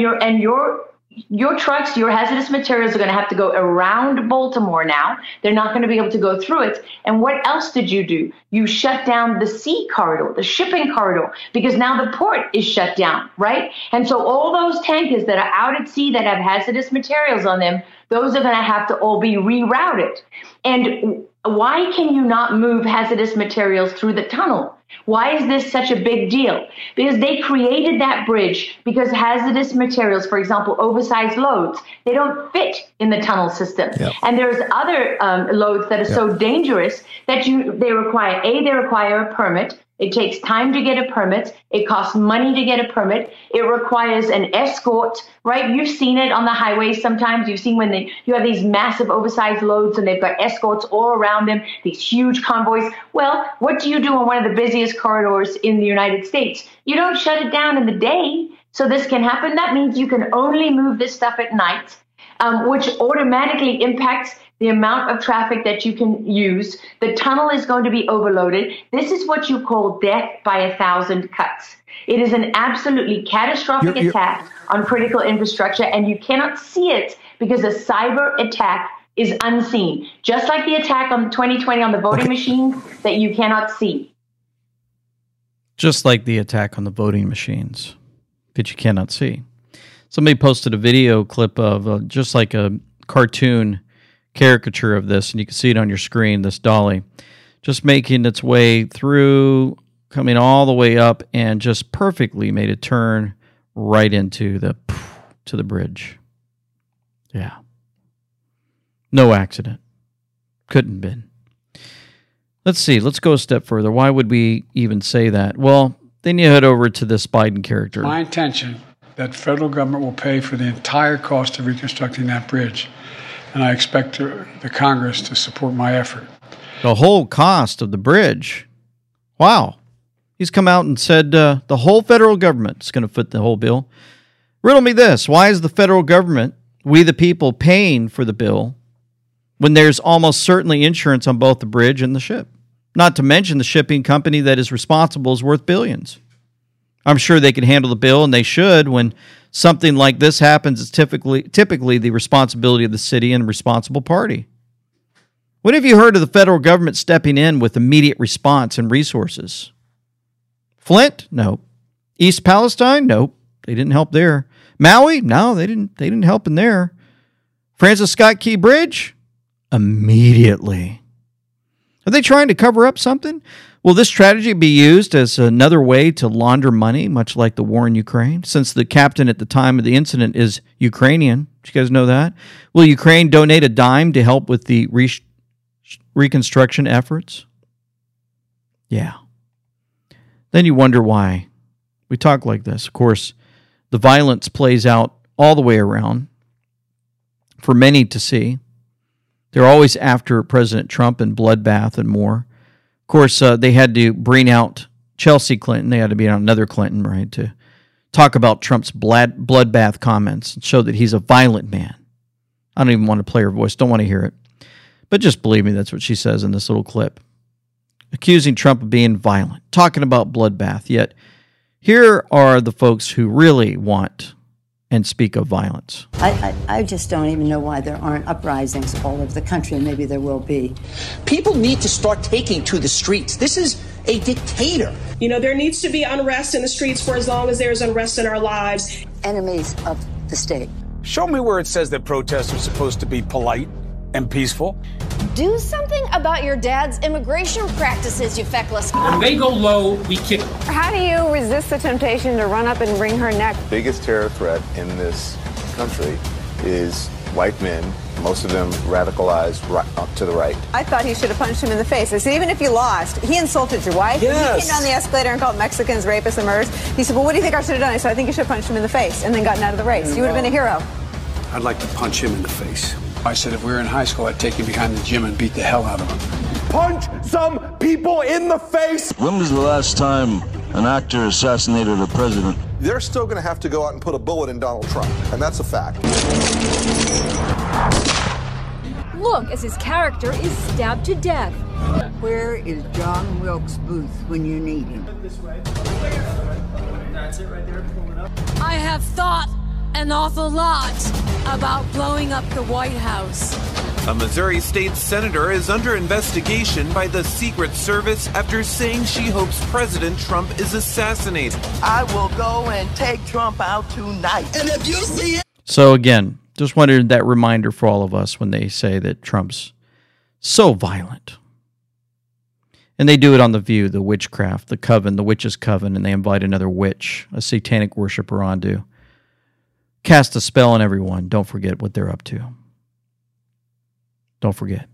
your trucks, your hazardous materials are going to have to go around Baltimore now. They're not going to be able to go through it. And what else did you do? You shut down the sea corridor, the shipping corridor, because now the port is shut down, right? And so all those tankers that are out at sea that have hazardous materials on them, those are going to have to all be rerouted. And why can you not move hazardous materials through the tunnel? Why is this such a big deal? Because they created that bridge because hazardous materials, for example, oversized loads, they don't fit in the tunnel system. Yep. And there's other loads that are so dangerous that they require a permit. It takes time to get a permit. It costs money to get a permit. It requires an escort, right? You've seen it on the highways sometimes. You've seen when you have these massive oversized loads and they've got escorts all around them, these huge convoys. Well, what do you do on one of the busiest corridors in the United States? You don't shut it down in the day so this can happen. That means you can only move this stuff at night, which automatically impacts the amount of traffic that you can use. The tunnel is going to be overloaded. This is what you call death by 1,000 cuts. It is an absolutely catastrophic attack on critical infrastructure, and you cannot see it because a cyber attack is unseen, just like the attack on 2020 on the voting machines that you cannot see. Just like the attack on the voting machines that you cannot see. Somebody posted a video clip of just like a cartoon caricature of this, and you can see it on your screen, this dolly just making its way through, coming all the way up, and just perfectly made a turn right into the bridge. Yeah. No accident. Couldn't been. Let's see. Let's go a step further. Why would we even say that? Well, then you head over to this Biden character. My intention that federal government will pay for the entire cost of reconstructing that bridge. And I expect the Congress to support my effort. The whole cost of the bridge. Wow. He's come out and said the whole federal government is going to foot the whole bill. Riddle me this. Why is the federal government, we the people, paying for the bill when there's almost certainly insurance on both the bridge and the ship? Not to mention the shipping company that is responsible is worth billions. I'm sure they can handle the bill, and they should. When something like this happens, it's typically the responsibility of the city and responsible party. When have you heard of the federal government stepping in with immediate response and resources? Flint? Nope. East Palestine? Nope. They didn't help there. Maui? No, they didn't help in there. Francis Scott Key Bridge? Immediately. Are they trying to cover up something? Will this strategy be used as another way to launder money, much like the war in Ukraine? Since the captain at the time of the incident is Ukrainian, did you guys know that? Will Ukraine donate a dime to help with the reconstruction efforts? Yeah. Then you wonder why we talk like this. Of course, the violence plays out all the way around for many to see. They're always after President Trump and bloodbath and more. Of course, they had to bring out Chelsea Clinton, they had to be on another Clinton, right, to talk about Trump's bloodbath comments and show that he's a violent man. I don't even want to play her voice, don't want to hear it. But just believe me, that's what she says in this little clip. Accusing Trump of being violent, talking about bloodbath. Yet here are the folks who really want and speak of violence. I just don't even know why there aren't uprisings all over the country, and maybe there will be. People need to start taking to the streets. This is a dictator. You know, there needs to be unrest in the streets for as long as there's unrest in our lives. Enemies of the state. Show me where it says that protests are supposed to be polite and peaceful. Do something about your dad's immigration practices, you feckless. When they go low, we kick them. How do you resist the temptation to run up and wring her neck? The biggest terror threat in this country is white men, most of them radicalized right up to the right. I thought he should have punched him in the face. I said, even if you lost, he insulted your wife. Yes. He came down the escalator and called Mexicans rapists and murderers. He said, well, what do you think I should have done? I said, I think you should have punched him in the face and then gotten out of the race. You would have been a hero. I'd like to punch him in the face. I said if we were in high school, I'd take him behind the gym and beat the hell out of him. Punch some people in the face! When was the last time an actor assassinated a president? They're still going to have to go out and put a bullet in Donald Trump, and that's a fact. Look as his character is stabbed to death. Where is John Wilkes Booth when you need him? That's it right there, pull it up. I have thought an awful lot about blowing up the White House. A Missouri state senator is under investigation by the Secret Service after saying she hopes President Trump is assassinated. I will go and take Trump out tonight. And if you see it. So again, just wanted that reminder for all of us when they say that Trump's so violent. And they do it on The View, the witchcraft, the coven, the witch's coven, and they invite another witch, a satanic worshiper, on to cast a spell on everyone. Don't forget what they're up to. Don't forget.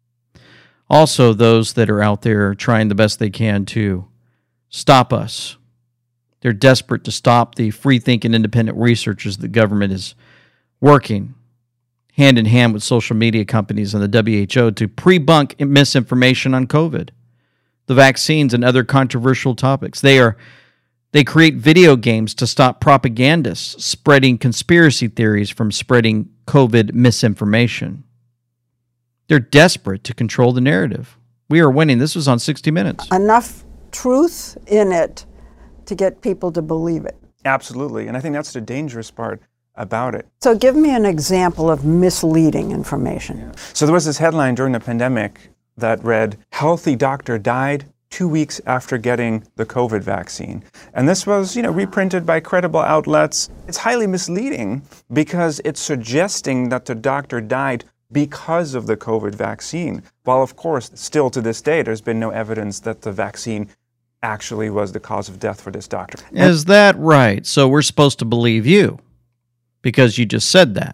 Also, those that are out there trying the best they can to stop us. They're desperate to stop the free-thinking independent researchers the government is working hand in hand with social media companies and the WHO to pre-bunk misinformation on COVID, the vaccines, and other controversial topics. They create video games to stop propagandists spreading conspiracy theories from spreading COVID misinformation. They're desperate to control the narrative. We are winning. This was on 60 Minutes. Enough truth in it to get people to believe it. Absolutely. And I think that's the dangerous part about it. So give me an example of misleading information. Yeah. So there was this headline during the pandemic that read, "Healthy doctor died 2 weeks after getting the COVID vaccine." And this was, reprinted by credible outlets. It's highly misleading because it's suggesting that the doctor died because of the COVID vaccine. While, of course, still to this day, there's been no evidence that the vaccine actually was the cause of death for this doctor. Is that right? So we're supposed to believe you because you just said that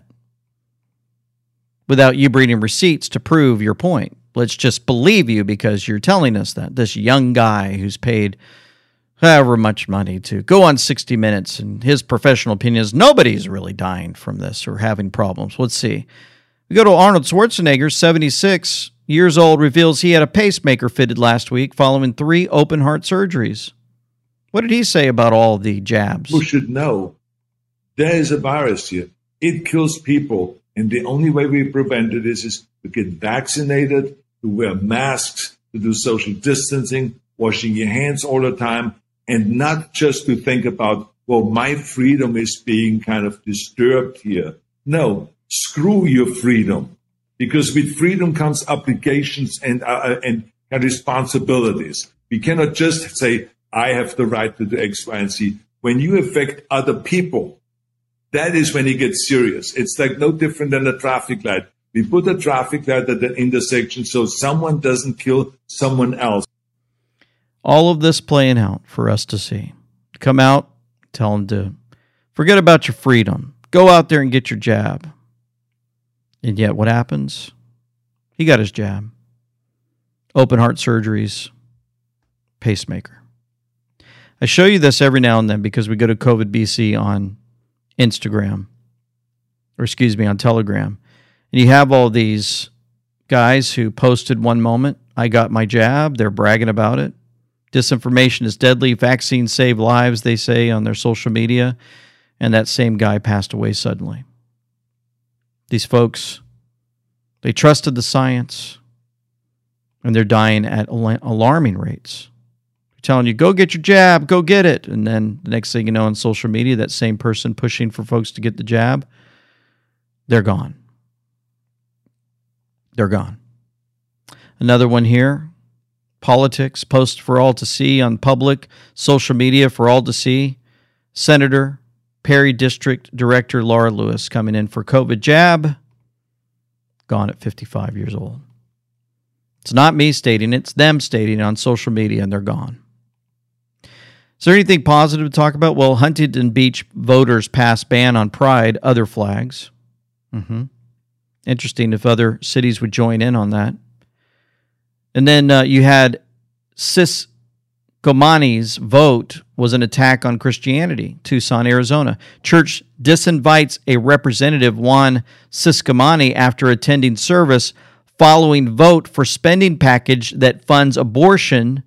without you bringing receipts to prove your point. Let's just believe you because you're telling us that. This young guy who's paid however much money to go on 60 Minutes, and his professional opinion is nobody's really dying from this or having problems. Let's see. We go to Arnold Schwarzenegger, 76 years old, reveals he had a pacemaker fitted last week following 3 open heart surgeries. What did he say about all the jabs? People should know there is a virus here. It kills people. And the only way we prevent it is to get vaccinated, to wear masks, to do social distancing, washing your hands all the time, and not just to think about, well, my freedom is being kind of disturbed here. No, screw your freedom, because with freedom comes obligations and responsibilities. We cannot just say, I have the right to do X, Y, and Z. When you affect other people, that is when it gets serious. It's like no different than a traffic light. We put a traffic light at the intersection so someone doesn't kill someone else. All of this playing out for us to see. Come out, tell them to forget about your freedom. Go out there and get your jab. And yet what happens? He got his jab. Open heart surgeries, pacemaker. I show you this every now and then because we go to COVID BC on Instagram, on Telegram. And you have all these guys who posted one moment, I got my jab, they're bragging about it. Disinformation is deadly. Vaccines save lives, they say on their social media. And that same guy passed away suddenly. These folks, they trusted the science, and they're dying at alarming rates. They're telling you, go get your jab, go get it. And then the next thing you know on social media, that same person pushing for folks to get the jab, they're gone. They're gone. Another one here, politics, post for all to see on public social media for all to see. Senator Perry District Director Laura Lewis coming in for COVID jab, gone at 55 years old. It's not me stating it, it's them stating it on social media, and they're gone. Is there anything positive to talk about? Well, Huntington Beach voters passed ban on Pride, other flags. Interesting if other cities would join in on that. And then you had Ciscomani's vote was an attack on Christianity, Tucson, Arizona. Church disinvites a representative, Juan Ciscomani, after attending service following vote for spending package that funds abortion,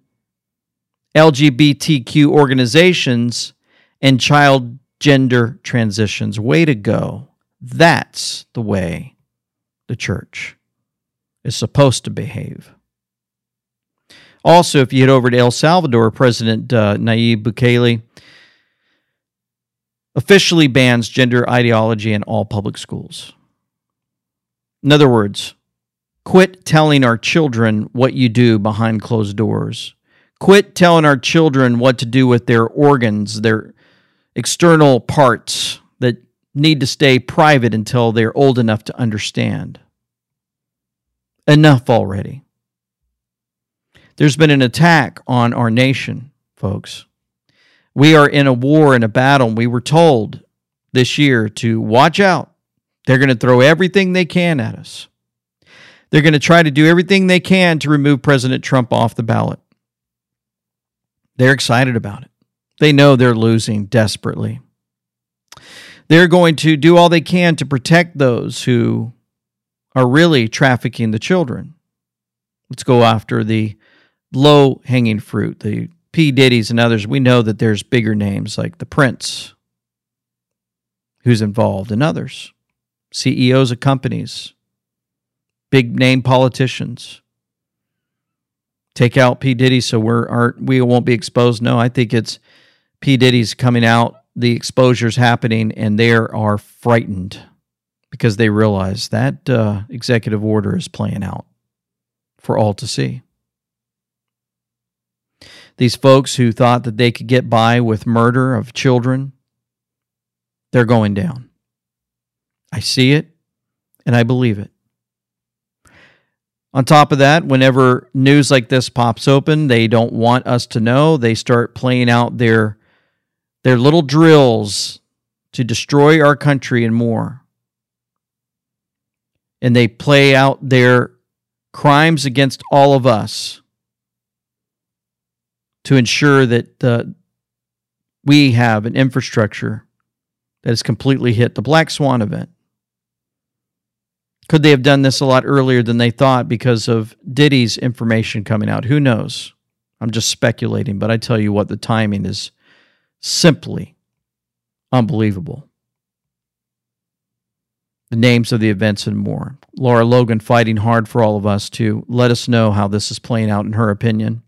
LGBTQ organizations, and child gender transitions. Way to go. That's the way the church is supposed to behave. Also, if you head over to El Salvador, President Nayib Bukele officially bans gender ideology in all public schools. In other words, quit telling our children what you do behind closed doors. Quit telling our children what to do with their organs, their external parts that need to stay private until they're old enough to understand. Enough already. There's been an attack on our nation, folks. We are in a war and a battle. We were told this year to watch out. They're going to throw everything they can at us. They're going to try to do everything they can to remove President Trump off the ballot. They're excited about it. They know they're losing desperately. They're going to do all they can to protect those who are really trafficking the children. Let's go after the low-hanging fruit, the P. Diddy's and others. We know that there's bigger names like the Prince, who's involved, and others. CEOs of companies, big-name politicians. Take out P. Diddy so we won't be exposed. No, I think it's P. Diddy's coming out, the exposure's happening, and they are frightened because they realize that executive order is playing out for all to see. These folks who thought that they could get by with murder of children, they're going down. I see it, and I believe it. On top of that, whenever news like this pops open, they don't want us to know. They start playing out their little drills to destroy our country and more. And they play out their crimes against all of us to ensure that we have an infrastructure that has completely hit the Black Swan event. Could they have done this a lot earlier than they thought because of Diddy's information coming out? Who knows? I'm just speculating, but I tell you what, the timing is simply unbelievable. The names of the events and more. Laura Logan fighting hard for all of us to let us know how this is playing out in her opinion.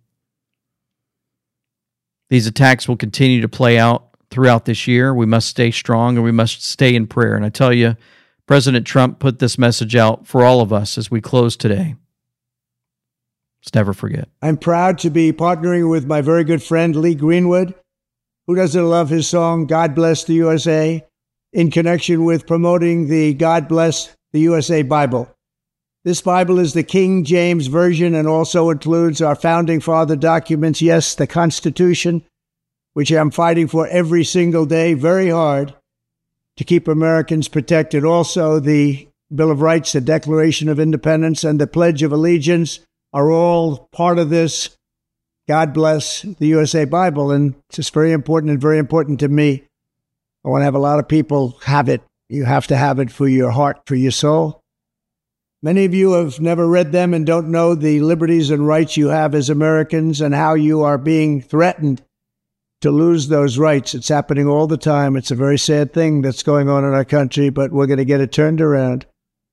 These attacks will continue to play out throughout this year. We must stay strong and we must stay in prayer. And I tell you, President Trump put this message out for all of us as we close today. Let's never forget. I'm proud to be partnering with my very good friend Lee Greenwood, who doesn't love his song, God Bless the USA, in connection with promoting the God Bless the USA Bible. This Bible is the King James Version and also includes our founding father documents, yes, the Constitution, which I'm fighting for every single day, very hard, to keep Americans protected. Also, the Bill of Rights, the Declaration of Independence, and the Pledge of Allegiance are all part of this God Bless the USA Bible, and it's just very important and very important to me. I want to have a lot of people have it. You have to have it for your heart, for your soul. Many of you have never read them and don't know the liberties and rights you have as Americans and how you are being threatened to lose those rights. It's happening all the time. It's a very sad thing that's going on in our country, but we're going to get it turned around.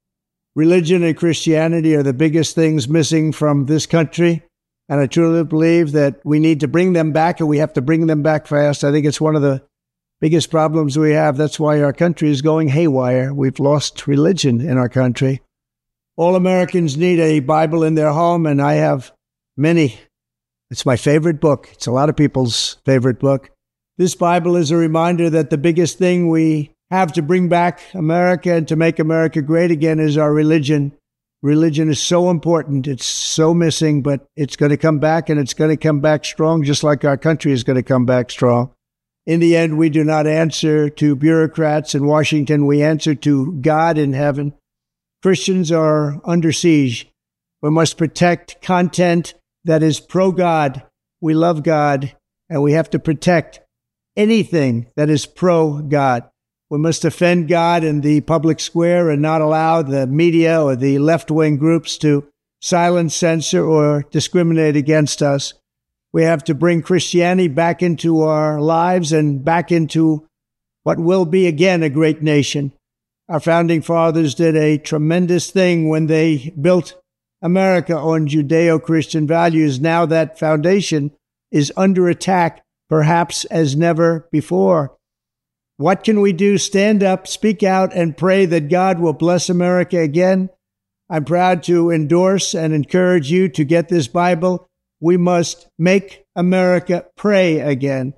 Religion and Christianity are the biggest things missing from this country, and I truly believe that we need to bring them back, and we have to bring them back fast. I think it's one of the biggest problems we have. That's why our country is going haywire. We've lost religion in our country. All Americans need a Bible in their home, and I have many. It's my favorite book. It's a lot of people's favorite book. This Bible is a reminder that the biggest thing we have to bring back America and to make America great again is our religion. Religion is so important. It's so missing, but it's going to come back, and it's going to come back strong, just like our country is going to come back strong. In the end, we do not answer to bureaucrats in Washington. We answer to God in heaven. Christians are under siege. We must protect content that is pro-God. We love God, and we have to protect anything that is pro-God. We must defend God in the public square and not allow the media or the left-wing groups to silence, censor, or discriminate against us. We have to bring Christianity back into our lives and back into what will be again a great nation. Our founding fathers did a tremendous thing when they built America on Judeo-Christian values. Now that foundation is under attack, perhaps as never before. What can we do? Stand up, speak out, and pray that God will bless America again. I'm proud to endorse and encourage you to get this Bible. We must make America pray again.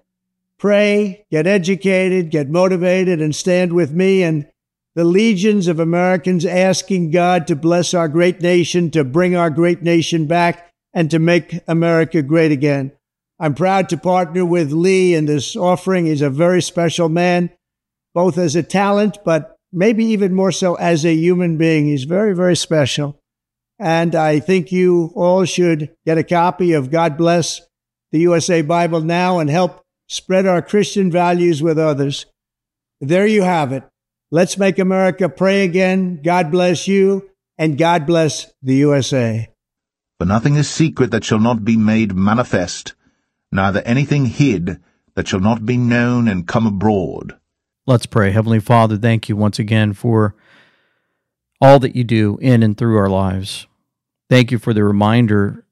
Pray, get educated, get motivated, and stand with me and the legions of Americans asking God to bless our great nation, to bring our great nation back, and to make America great again. I'm proud to partner with Lee in this offering. He's a very special man, both as a talent, but maybe even more so as a human being. He's very, very special. And I think you all should get a copy of God Bless the USA Bible now and help spread our Christian values with others. There you have it. Let's make America pray again. God bless you, and God bless the USA. For nothing is secret that shall not be made manifest, neither anything hid that shall not be known and come abroad. Let's pray. Heavenly Father, thank you once again for all that you do in and through our lives. Thank you for the reminder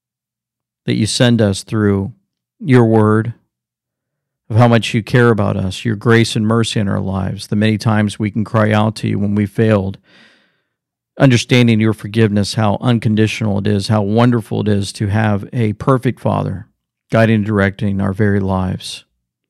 that you send us through your word, of how much you care about us, your grace and mercy in our lives, the many times we can cry out to you when we failed, understanding your forgiveness, how unconditional it is, how wonderful it is to have a perfect Father guiding and directing our very lives.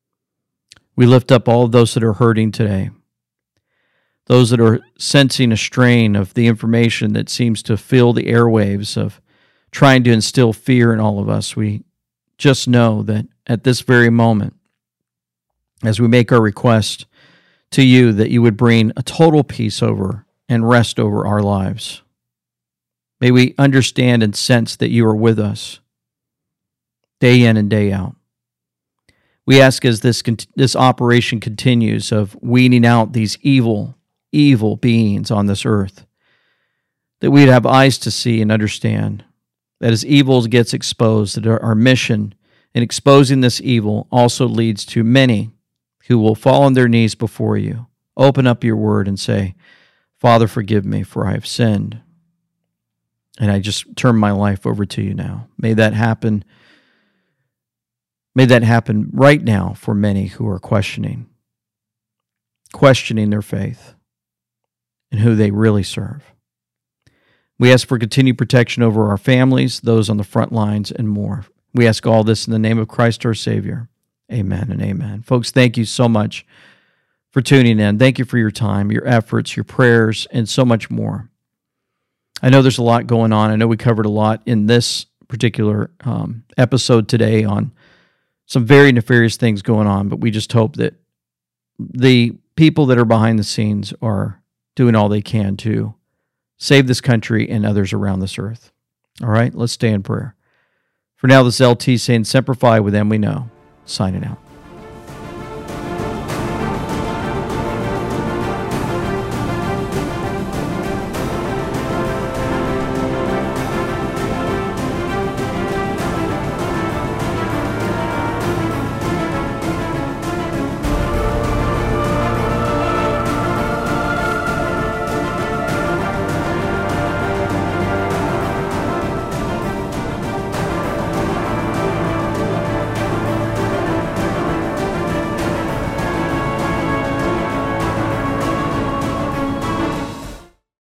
We lift up all of those that are hurting today, those that are sensing a strain of the information that seems to fill the airwaves of trying to instill fear in all of us. We just know that at this very moment, as we make our request to you, that you would bring a total peace over and rest over our lives. May we understand and sense that you are with us day in and day out. We ask as this operation continues of weeding out these evil beings on this earth, that we'd have eyes to see and understand that as evil gets exposed, that our mission in exposing this evil also leads to many who will fall on their knees before you, open up your word and say, Father, forgive me, for I have sinned. And I just turn my life over to you now. May that happen. May that happen right now for many who are questioning their faith and who they really serve. We ask for continued protection over our families, those on the front lines, and more. We ask all this in the name of Christ our Savior. Amen and amen. Folks, thank you so much for tuning in. Thank you for your time, your efforts, your prayers, and so much more. I know there's a lot going on. I know we covered a lot in this particular episode today on some very nefarious things going on, but we just hope that the people that are behind the scenes are doing all they can to save this country and others around this earth. All right, let's stay in prayer. For now, this is LT saying, Semper Fi, with them we know. Signing out.